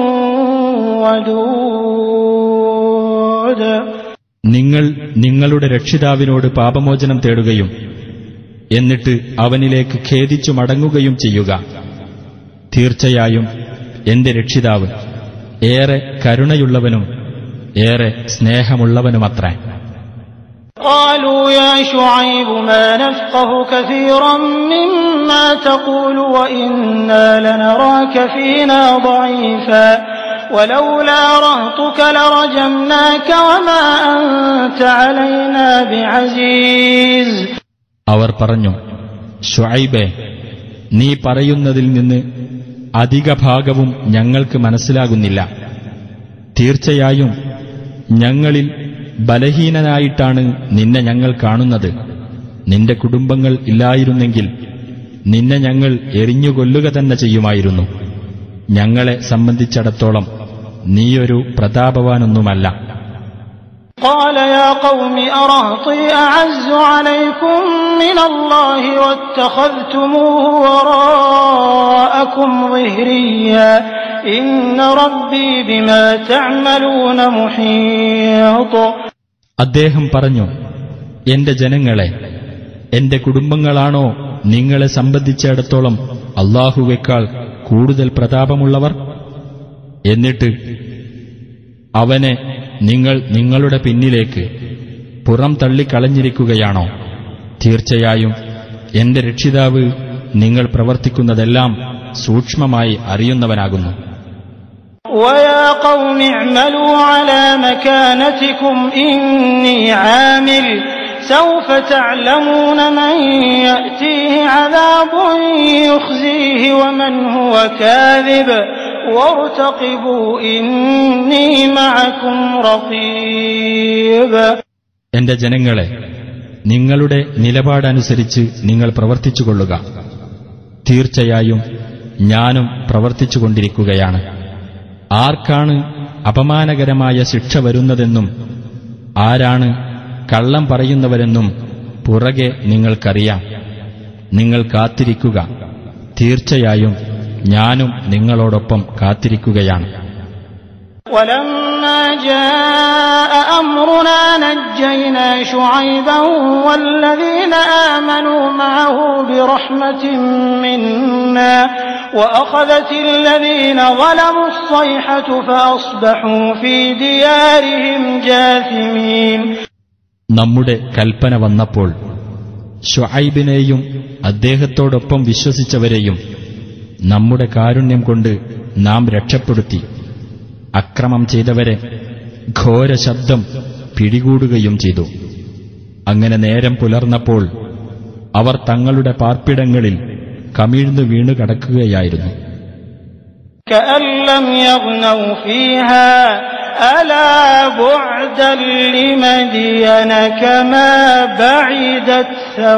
ودود. നിങ്ങൾ നിങ്ങളുടെ രക്ഷിതാവിനോട് പാപമോചനം തേടുകയും എന്നിട്ട് അവനിലേക്ക് ഖേദിച്ചു മടങ്ങുകയും ചെയ്യുക. തീർച്ചയായും എന്റെ രക്ഷിതാവ് ഏറെ കരുണയുള്ളവനും ഏറെ സ്നേഹമുള്ളവനുമത്രേ. قالوا يا شعيب ما نفقه كثيرا مما تقول وإنا لنراك فينا ضعيفا ولولا رهطك لرجمناك وما أنت علينا بعزيز. അവർ പറഞ്ഞു, ശുഐബേ, നീ പറയുന്നതിൽ നിന്ന് അധിക ഭാഗവും ഞങ്ങൾക്ക് മനസ്സിലാകുന്നില്ല. തീർച്ചയായും ഞങ്ങളിൽ ബലഹീനനായിട്ടാണ് നിന്നെ ഞങ്ങൾ കാണുന്നത്. നിന്റെ കുടുംബങ്ങൾ ഇല്ലായിരുന്നെങ്കിൽ നിന്നെ ഞങ്ങൾ എറിഞ്ഞുകൊല്ലുക തന്നെ ചെയ്യുമായിരുന്നു. ഞങ്ങളെ സംബന്ധിച്ചിടത്തോളം നീയൊരു പ്രതാപവാനൊന്നുമല്ല. قال يا قوم أرهطي أعز عليكم من الله واتخذتموه وراءكم ظهريا إن ربي بما تعملون محيط. അദ്ദേഹം പറഞ്ഞു, എന്റെ ജനങ്ങളെ, എന്റെ കുടുംബങ്ങളാണോ നിങ്ങളെ സംബന്ധിച്ചിടത്തോളം അല്ലാഹുവേക്കാൾ കൂടുതൽ പ്രതാപമുള്ളവർ? എന്നിട്ട് അവനെ നിങ്ങൾ നിങ്ങളുടെ പിന്നിലേക്ക് പുറം തള്ളിക്കളഞ്ഞിരിക്കുകയാണോ? തീർച്ചയായും എന്റെ രക്ഷിതാവ് നിങ്ങൾ പ്രവർത്തിക്കുന്നതെല്ലാം സൂക്ഷ്മമായി അറിയുന്നവനാകുന്നു. وَيَا قَوْمِ اعْمَلُوا عَلَى مَكَانَتِكُمْ إِنِّي عَامِلٌ سَوْفَ تَعْلَمُونَ مَن يَأْتِيهِ عَذَابٌ يُخْزِيهِ وَمَنْ هُوَ كَاذِبٌ وَارْتَقِبُوا إِنِّي مَعَكُمْ رَقِيبٌ. എന്റെ ജനങ്ങളെ, നിങ്ങളുടെ നിലപാടനുസരിച്ച് നിങ്ങൾ പ്രവർത്തിച്ചുകൊള്ളുക. തീർച്ചയായും ഞാനും പ്രവർത്തിച്ചുകൊണ്ടിരിക്കുകയാണ്. ആർക്കാണ് അപമാനകരമായ ശിക്ഷ വരുന്നതെന്നും ആരാണ് കള്ളം പറയുന്നവരെന്നും പുറകെ നിങ്ങൾക്കറിയാം. നിങ്ങൾ കാത്തിരിക്കുക. തീർച്ചയായും ഞാനും നിങ്ങളോടൊപ്പം കാത്തിരിക്കുകയാണ്. وَلَمَّا جَاءَ أَمْرُنَا نَجَّيْنَا شُعَيْبًا وَالَّذِينَ آمَنُوا مَعَهُ بِرَحْمَةٍ مِّنَّا وَأَخَذَتِ الَّذِينَ ظَلَمُوا الصَّيْحَةُ فَأَصْبَحُوا فِي دِيَارِهِمْ جَاثِمِينَ. നമ്മുടെ കൽപ്പന വന്നപ്പോൾ ശുഐബിനെയും അദ്ദേഹത്തോടൊപ്പം വിശ്വസിച്ചവരെയും നമ്മുടെ കാരുണ്യം കൊണ്ട് നാം രക്ഷപ്പെടുത്തി. അക്രമം ചെയ്തവരെ ഘോര ശബ്ദം പിടികൂടുകയും ചെയ്തു. അങ്ങനെ നേരം പുലർന്നപ്പോൾ അവർ തങ്ങളുടെ പാർപ്പിടങ്ങളിൽ കമിഴ്ന്നു വീണു കിടക്കുകയായിരുന്നു. كأن لم يغنوا فيها ألا بعدا لمدين كما بعدت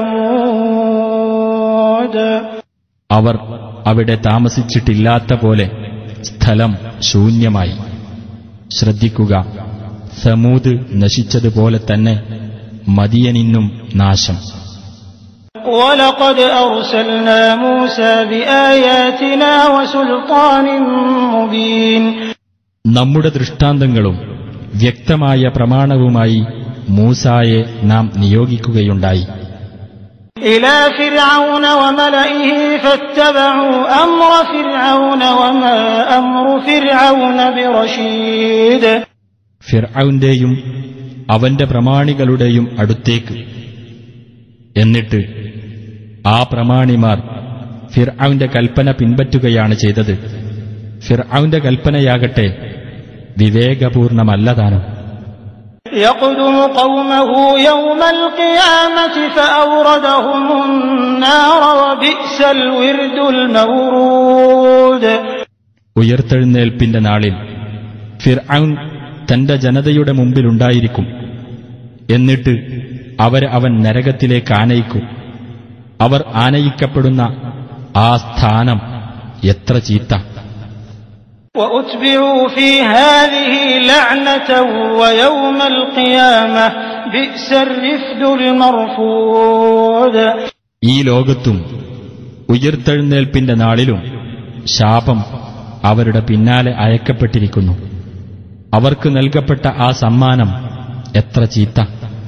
ثمود. അവർ അവിടെ താമസിച്ചിട്ടില്ലാത്ത പോലെ സ്ഥലം ശൂന്യമായി. ശ്രദ്ധിക്കുക, സമൂദ് നശിച്ചതുപോലെ തന്നെ മദിയനിന്നും നാശം. وَلَقَدْ أَرْسَلْنَا مُوسَى بِآيَاتِنَا وَسُلْطَانٍ مُبِينٍ. നമ്മുടെ ദൃഷ്ടാന്തങ്ങളും വ്യക്തമായ പ്രമാണവുമായി മൂസായെ നാം നിയോഗിക്കുകയുണ്ടായി. إِلَى فِرْعَوْنَ وَمَلَئِهِ فَاتَّبَعُوا أَمْرَ فِرْعَوْنَ وَمَا أَمْرُ فِرْعَوْنَ بِرَشِيدٍ. ഫിർഔന്റെയും അവന്റെ പ്രമാണികളുടെയും അടുത്തേക്ക്. എന്നിട്ട് ആ പ്രമാണിമാർ ഫിർഔന്റെ കൽപ്പന പിൻപറ്റുകയാണ് ചെയ്തത്. ഫിർഔന്റെ കൽപ്പനയാകട്ടെ വിവേകപൂർണമല്ലതാനും. يقدم قومه يوم القيامة فأوردهم النار وبئس الورد المورود. ഉയർത്തെഴുന്നേൽപ്പിന്റെ നാളിൽ ഫിർഔൻ തന്റെ ജനതയുടെ മുമ്പിലുണ്ടായിരിക്കും. എന്നിട്ട് അവരെ അവൻ നരകത്തിലേക്ക് ആനയിക്കും. അവർ ആനയിക്കപ്പെടുന്ന ആ സ്ഥാനം എത്ര ചീത്ത! وأتبعوا في هذه لعنة ويوم القيامة بئس الرفد المرفود. ഈ ലോകത്തും ഉയർത്തെഴുന്നേൽപ്പിന്റെ നാളിലും ശാപം അവരുടെ പിന്നാലെ അയക്കപ്പെട്ടിരിക്കുന്നു. അവർക്ക് നൽകപ്പെട്ട ആ സമ്മാനം എത്ര ചീത്ത!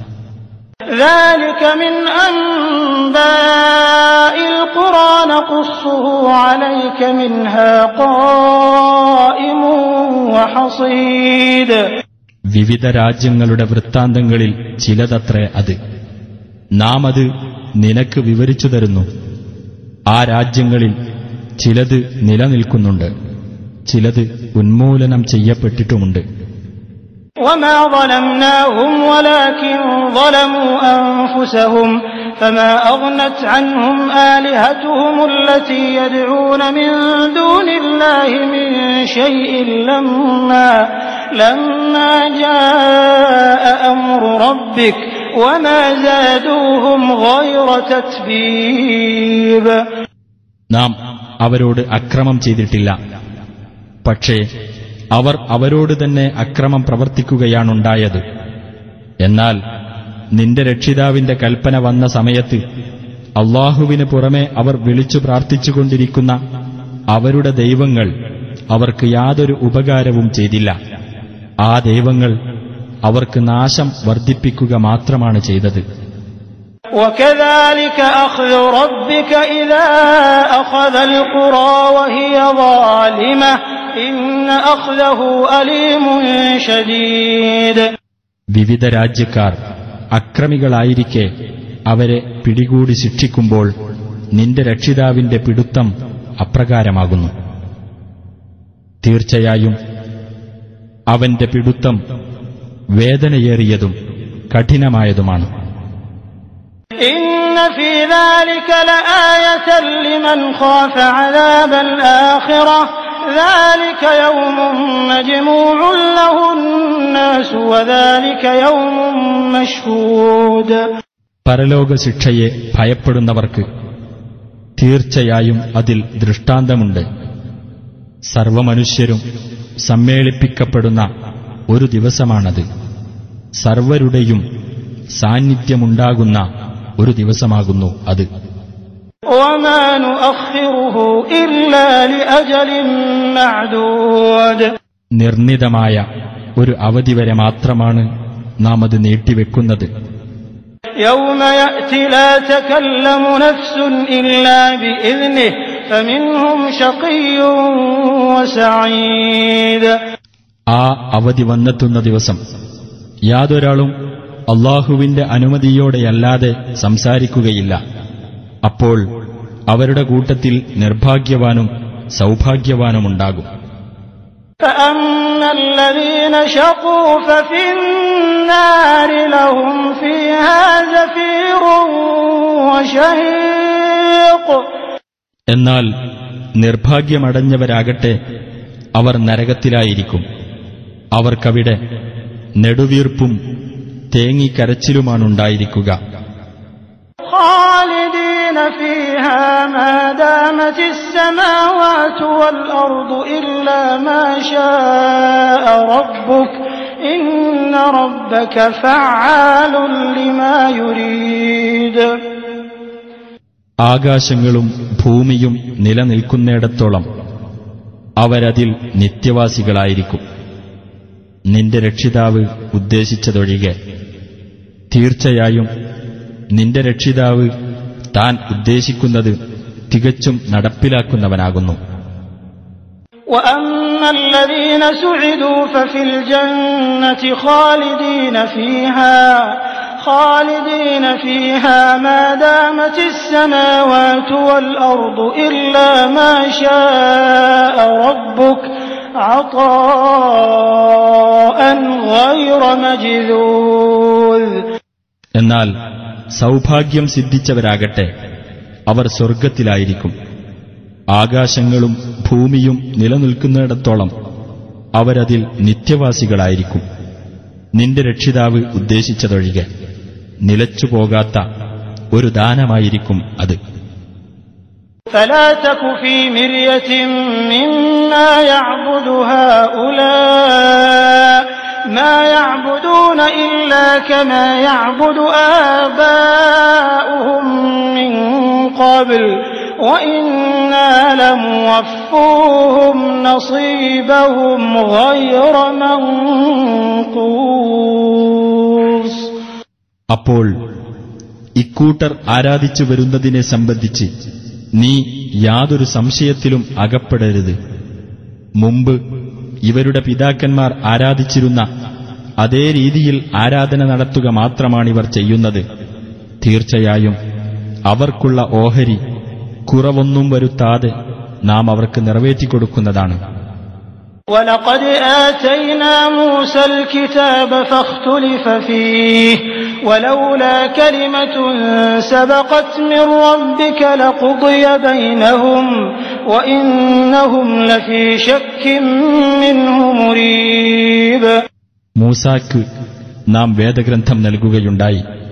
ذلك من أنباء القرى نقصه عليك منها قائم وحصيد. വിവിധ രാജ്യങ്ങളുടെ വൃത്താന്തങ്ങളിൽ ചിലതത്രേ അത്. നാം അത് നിനക്ക് വിവരിച്ചു തരുന്നു. ആ രാജ്യങ്ങളിൽ ചിലത് നിലനിൽക്കുന്നുണ്ട്, ചിലത് ഉന്മൂലനം ചെയ്യപ്പെട്ടിട്ടുമുണ്ട്. وما ظلمناهم ولكن ظلموا أنفسهم فما أغنت عنهم آلهتهم التي يدعون من دون الله من شيء لما لما جاء أمر ربك وما زادوهم غير تتبيب. നാം അവരോട് അക്രമം ചെയ്തിട്ടില്ല, പക്ഷേ അവർ അവരോട് തന്നെ അക്രമം പ്രവർത്തിക്കുകയാണുണ്ടായത്. എന്നാൽ നിന്റെ രക്ഷിതാവിന്റെ കൽപ്പന വന്ന സമയത്ത് അള്ളാഹുവിന് പുറമെ അവർ വിളിച്ചു പ്രാർത്ഥിച്ചുകൊണ്ടിരിക്കുന്ന അവരുടെ ദൈവങ്ങൾ അവർക്ക് യാതൊരു ഉപകാരവും ചെയ്തില്ല. ആ ദൈവങ്ങൾ അവർക്ക് നാശം വർദ്ധിപ്പിക്കുക മാത്രമാണ് ചെയ്തത്. وكذلك أخذ ربك إذا أخذ القرى وهي ظالمة إن أخذه أليم شديد. വിവിധ രാജ്യക്കാർ അക്രമികളായിരിക്കെ അവരെ പിടികൂടി ശിക്ഷിക്കുമ്പോൾ നിന്റെ രക്ഷിതാവിന്റെ പിടുത്തം അപ്രകാരമാകുന്നു. തീർച്ചയായും അവന്റെ പിടുത്തം വേദനയേറിയതും കഠിനമായതുമാണ്. إن في ذلك لآية لمن خاف عذاب الآخرة ذلك يوم مجموع له الناس وذلك يوم مشهود. പരലോക ശിക്ഷയെ ഭയപ്പെടുന്നവർക്ക് തീർച്ചയായും അതിൽ ദൃഷ്ടാന്തമുണ്ട്. സർവമനുഷ്യരും സമ്മേളിപ്പിക്കപ്പെടുന്ന ഒരു ദിവസമാണത്. സർവരുടെയും സാന്നിധ്യമുണ്ടാകുന്ന ഒരു ദിവസമാകുന്നു അത്. وما نؤخره إلا لأجل معدود. നിർണിതമായ ഒരു അവധി വരെ മാത്രമാണ് നാം അത് നീട്ടിവെക്കുന്നത്. يوم يأتي لا تكلم نفس إلا بإذنه فمنهم شقي وسعيد. ആ അവധി വന്നെത്തുന്ന ദിവസം യാതൊരാളും അള്ളാഹുവിന്റെ അനുമതിയോടെയല്ലാതെ സംസാരിക്കുകയില്ല. അപ്പോൾ അവരുടെ കൂട്ടത്തിൽ നിർഭാഗ്യവാനും സൗഭാഗ്യവാനുമുണ്ടാകും. فأما الذين شقوا ففي النار لهم فيها زفير وشهيق. എന്നാൽ നിർഭാഗ്യമടഞ്ഞവരാകട്ടെ അവർ നരകത്തിലായിരിക്കും. അവർക്കവിടെ നെടുവീർപ്പും തേങ്ങിക്കരച്ചിലുമാണുണ്ടായിരിക്കുക. خالدين فيها ما دامت السماوات والأرض إلا ما شاء ربك إن ربك فعال لما يريد. ആകാശങ്ങളും ഭൂമിയും നിലനിൽക്കുന്നിടത്തോളം അവരതിൽ നിത്യവാസികളായിരിക്കും. നിന്റെ രക്ഷിതാവ് ഉദ്ദേശിച്ചതൊഴികെ. തീർച്ചയായും നിന്റെ രക്ഷിതാവ് താൻ ഉദ്ദേശിക്കുന്നത് തികച്ചും നടപ്പിലാക്കുന്നവനാകുന്നു. وأما الذين سعدوا ففي الجنة خالدين فيها خالدين فيها ما دامت السماوات والأرض إلا ما شاء ربك عطاء غير مجذوذ. എന്നാൽ സൗഭാഗ്യം സിദ്ധിച്ചവരാകട്ടെ അവർ സ്വർഗത്തിലായിരിക്കും. ആകാശങ്ങളും ഭൂമിയും നിലനിൽക്കുന്നിടത്തോളം അവരതിൽ നിത്യവാസികളായിരിക്കും. നിന്റെ രക്ഷിതാവ് ഉദ്ദേശിച്ചതൊഴികെ നിലച്ചുപോകാത്ത ഒരു ദാനമായിരിക്കും അത്. فلا تك في مرية مما يعبد هؤلاء ما يعبدون إلا كما يعبد آباؤهم من قبل وإنا لموفوهم نصيبهم غير منقوص. അപ്പോൾ ഇക്കൂട്ടർ ആരാധിച്ചു വരുന്നതിനെ സംബന്ധിച്ച് നീ യാതൊരു സംശയത്തിലും അകപ്പെടരുത്. മുമ്പ് ഇവരുടെ പിതാക്കന്മാർ ആരാധിച്ചിരുന്ന അതേ രീതിയിൽ ആരാധന നടത്തുക മാത്രമാണിവർ ചെയ്യുന്നത്. തീർച്ചയായും അവർക്കുള്ള ഓഹരി കുറവൊന്നും വരുത്താതെ നാം അവർക്ക് നിറവേറ്റിക്കൊടുക്കുന്നതാണ്. وَلَقَدْ آتَيْنَا مُوسَى الْكِتَابَ فَاخْتُلِفَ فِيهِ وَلَوْلَا كَلِمَةٌ سَبَقَتْ مِنْ رَبِّكَ لَقُضِيَ بَيْنَهُمْ وَإِنَّهُمْ لَفِي شَكٍّ مِّنْهُ مُرِيبٍ. മൂസാക്ക് നാം വേദഗ്രന്ഥം നൽകുകയുണ്ടായി.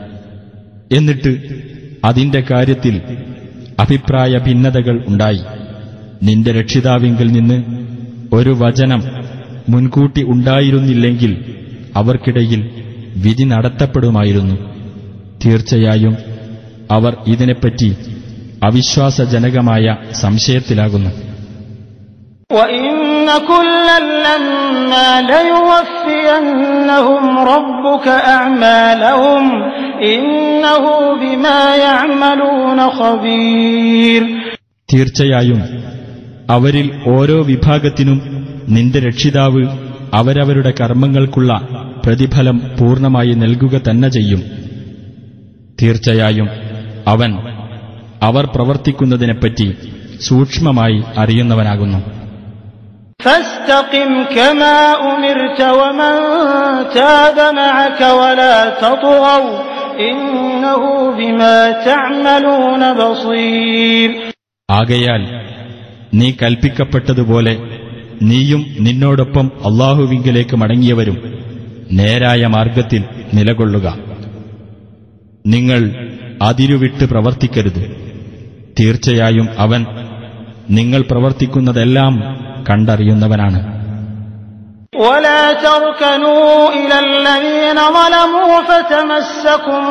എന്നിട്ട് അതിന്റെ കാര്യത്തിൽ അഭിപ്രായ ഭിന്നതകൾ ഉണ്ടായി. നിന്റെ രക്ഷിതാവിങ്കിൽ നിന്ന് ഒരു വചനം മുൻകൂട്ടി ഉണ്ടായിരുന്നില്ലെങ്കിൽ അവർക്കിടയിൽ വിധി നടത്തപ്പെടുമായിരുന്നു. തീർച്ചയായും അവർ ഇതിനെപ്പറ്റി അവിശ്വാസജനകമായ സംശയത്തിലാകുന്നു. وَإِنَّ كُلًّا لَّمَّا لَيُوَفِّيَنَّهُمْ رَبُّكَ أَعْمَالَهُمْ إِنَّهُ بِمَا يَعْمَلُونَ خَبِيرٌ. തീർച്ചയായും അവരിൽ ഓരോ വിഭാഗത്തിനും നിന്റെ രക്ഷിതാവ് അവരവരുടെ കർമ്മങ്ങൾക്കുള്ള പ്രതിഫലം പൂർണ്ണമായി നൽകുക തന്നെ ചെയ്യും. തീർച്ചയായും അവൻ അവർ പ്രവർത്തിക്കുന്നതിനെപ്പറ്റി സൂക്ഷ്മമായി അറിയുന്നവനാകുന്നു. فاستقم كما أمرت ومن تاب معك ولا تطغوا إنه بما تعملون بصير. ആകയാൽ നീ കൽപ്പിക്കപ്പെട്ടതുപോലെ നീയും നിന്നോടൊപ്പം അല്ലാഹുവിങ്കലേക്ക് മടങ്ങിയവരും നേരായ മാർഗത്തിൽ നിലകൊള്ളുക. നിങ്ങൾ അതിരുവിട്ട് പ്രവർത്തിക്കരുത്. തീർച്ചയായും അവൻ നിങ്ങൾ പ്രവർത്തിക്കുന്നതെല്ലാം കണ്ടറിയുന്നവനാണ്. ولا تركنوا إلى الذين ظلموا فتمسكم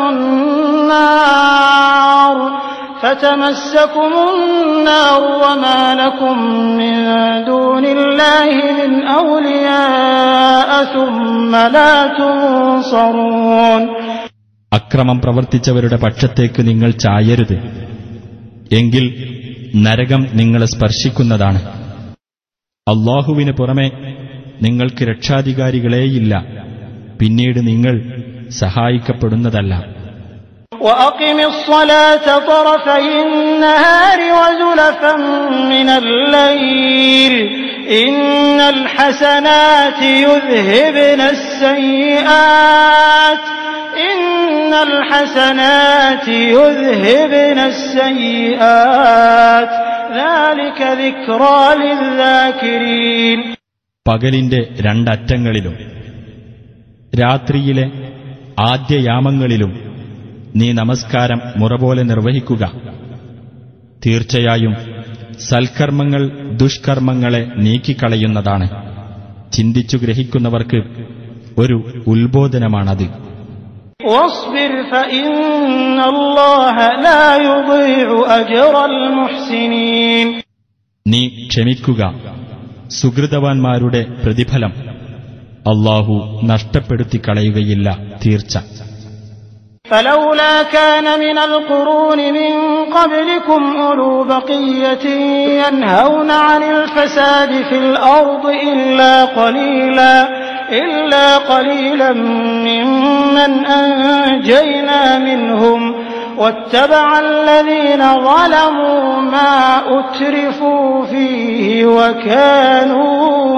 النار فتمسكم النار وما لكم من دون الله من أولياء ثم لا تنصرون. അക്രമം പ്രവർത്തിച്ചവരുടെ പക്ഷത്തേക്ക് നിങ്ങൾ ചായരുത്. എങ്കിൽ നരകം നിങ്ങളെ സ്പർശിക്കുന്നതാണ്. അല്ലാഹുവിന് പുറമെ നിങ്ങൾക്ക് രക്ഷാധികാരികളേയില്ല. പിന്നീട് നിങ്ങൾ സഹായിക്കപ്പെടുന്നതല്ല. وأقم الصلاة طرفي النهار وزلفا من الليل إن الحسنات يذهبن السيئات إن الحسنات يذهبن السيئات ذلك ذكرى للذاكرين. പകലിന്റെ രണ്ടറ്റങ്ങളിലും രാത്രിയിലെ ആദ്യയാമങ്ങളിലും നീ നമസ്കാരം മുറപോലെ നിർവഹിക്കുക. തീർച്ചയായും സൽക്കർമ്മങ്ങൾ ദുഷ്കർമ്മങ്ങളെ നീക്കിക്കളയുന്നതാണ്. ചിന്തിച്ചു ഗ്രഹിക്കുന്നവർക്ക് ഒരു ഉത്ബോധനമാണത്. واصبر فإن الله لا يضيع أجر المحسنين. നീ ക്ഷമിക്കുക. സുഹൃതവാന്മാരുടെ പ്രതിഫലം അല്ലാഹു നഷ്ടപ്പെടുത്തി കളയുകയില്ല. തീർച്ച. فلولا كان من القرون من قبلكم أولو بقية ينهون عن الفساد في الأرض إلا قليلا إلا قليلا ممن أنجينا منهم واتبع الذين ظلموا ما أترفوا فيه وكانوا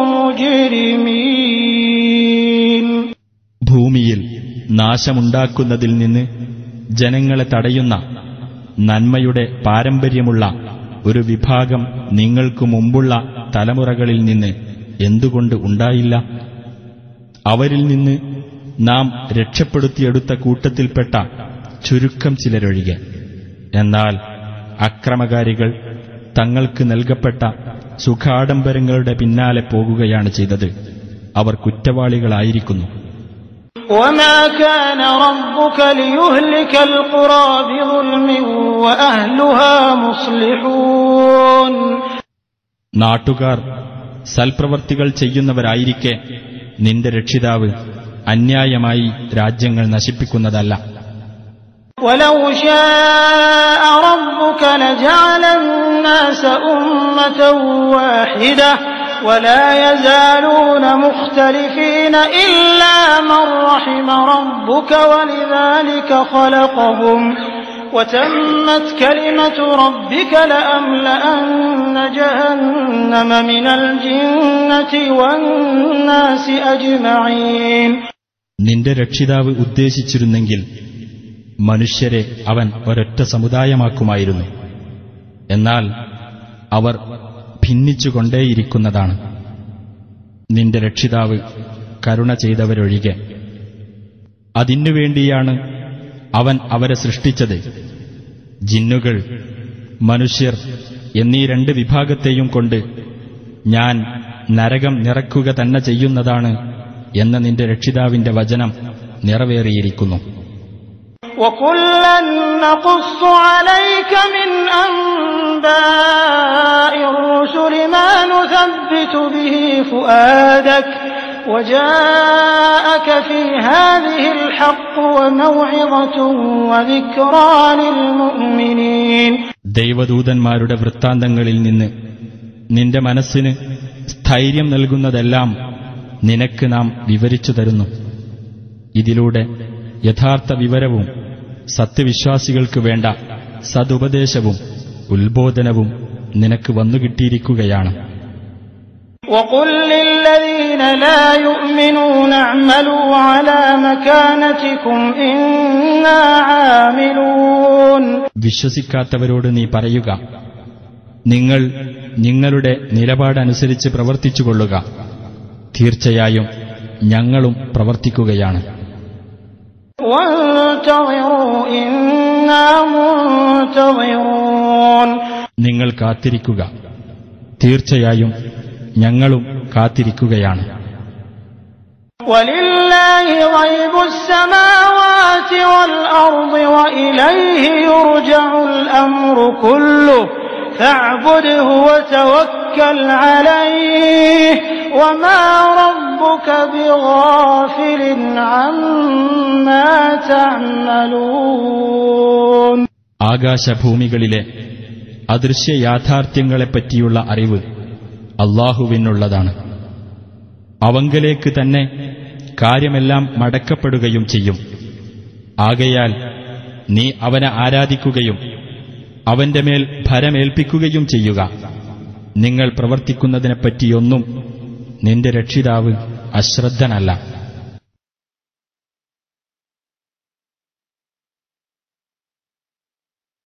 مجرمين. ഭൂമിയിൽ നാശമുണ്ടാക്കുന്നതിൽ നിന്ന് ജനങ്ങളെ തടയുന്ന നന്മയുടെ പാരമ്പര്യമുള്ള ഒരു വിഭാഗം നിങ്ങൾക്കു മുമ്പുള്ള തലമുറകളിൽ നിന്ന് എന്തുകൊണ്ട് ഉണ്ടായില്ല? അവരിൽ നിന്ന് നാം രക്ഷപ്പെടുത്തിയെടുത്ത കൂട്ടത്തിൽപ്പെട്ട ചുരുക്കം ചിലരൊഴികെ. എന്നാൽ അക്രമകാരികൾ തങ്ങൾക്ക് നൽകപ്പെട്ട സുഖാഡംബരങ്ങളുടെ പിന്നാലെ പോകുകയാണ് ചെയ്തത്. അവർ കുറ്റവാളികളായിരിക്കുന്നു. وما كان ربك ليهلك القرى بظلم وأهلها مصلحون. നാട്ടുകാർ സൽപ്രവർത്തികൾ ചെയ്യുന്നവരായിരിക്കെ നിന്റെ രക്ഷിതാവ് അന്യായമായി രാജ്യങ്ങൾ നശിപ്പിക്കുന്നതല്ല. ولو شاء ربك لجعل الناس أمة واحدة ولا يزالون مختلفين إلا من رحم ربك ولذلك خلقهم وتمت كلمة ربك لأملأن جهنم من الجنة والناس أجمعين. നിന്റെ രക്ഷിതാവ് ഉദ്ദേശിച്ചിരുന്നെങ്കിൽ മനുഷ്യരെ അവൻ ഒരൊറ്റ സമുദായമാക്കുമായിരുന്നു. എന്നാൽ അവർ ഭിന്നിച്ചുകൊണ്ടേയിരിക്കുന്നതാണ്. നിന്റെ രക്ഷിതാവ് കരുണ ചെയ്തവരൊഴികെ. അതിനുവേണ്ടിയാണ് അവൻ അവരെ സൃഷ്ടിച്ചത് ജിന്നുകൾ, മനുഷ്യർ എന്നീ രണ്ട് വിഭാഗത്തെയും കൊണ്ട് ഞാൻ നരകം നിറക്കുക തന്നെ ചെയ്യുന്നതാണ് എന്ന നിന്റെ രക്ഷിതാവിന്റെ വചനം നിറവേറിയിരിക്കുന്നു. وَكُلًّا نَّقُصُّ عَلَيْكَ مِنْ أَنبَاءِ الرُّسُلِ مَا نُثَبِّتُ بِهِ فُؤَادَكَ وَجَاءَكَ فِي هَٰذِهِ الْحَقُّ وَمَوْعِظَةٌ وَذِكْرَىٰ لِلْمُؤْمِنِينَ. ദൈവദൂതന്മാരുടെ വൃത്താന്തങ്ങളിൽ നിന്ന് നിന്റെ മനസ്സിന് സ്ഥൈര്യം നൽകുന്നതെല്ലാം നിനക്ക് നാം വിവരിച്ചു തരുന്നു. ഇതിലൂടെ യഥാർത്ഥ വിവരവും സത്യവിശ്വാസികൾക്ക് വേണ്ട സതുപദേശവും ഉത്ബോധനവും നിനക്ക് വന്നുകിട്ടിയിരിക്കുകയാണ്. وَقُل لِّلَّذِينَ لَا يُؤْمِنُونَ اعْمَلُوا عَلَىٰ مَكَانَتِكُمْ إِنَّا عَامِلُونَ. വിശ്വസിക്കാത്തവരോട് നീ പറയുക, നിങ്ങൾ നിങ്ങളുടെ നിലപാടനുസരിച്ച് പ്രവർത്തിച്ചുകൊള്ളുക, തീർച്ചയായും ഞങ്ങളും പ്രവർത്തിക്കുകയാണ്. وَانتَظِرُوا إِنَّا مُنتَظِرُونَ. നിങ്ങൾ കാത്തിരിക്കുക, തീർച്ചയായും ഞങ്ങളും കാത്തിരിക്കുകയാണ്. وَلِلَّهِ غَيْبُ السَّمَاوَاتِ وَالْأَرْضِ وَإِلَيْهِ يُرْجَعُ الْأَمْرُ كُلُّهُ فَاعْبُدْهُ وَتَوَكَّلْ عَلَيْهِ وَمَا رَبُّكَ بِغَافِلٍ عَمَّا تَعْمَلُونَ. ആകാശഭൂമികളിലെ അദൃശ്യ യാഥാർത്ഥ്യങ്ങളെപ്പറ്റിയുള്ള അറിവ് അല്ലാഹുവിനുള്ളതാണ്. അവങ്കലേക്ക് തന്നെ കാര്യമെല്ലാം മടക്കപ്പെടുകയും ചെയ്യും. ആകയാൽ നീ അവനെ ആരാധിക്കുകയും അവന്റെ മേൽ ഭരമേൽപ്പിക്കുകയും ചെയ്യുക. നിങ്ങൾ പ്രവർത്തിക്കുന്നതിനെപ്പറ്റിയൊന്നും നിന്റെ രക്ഷിതാവ് അശ്രദ്ധനല്ല.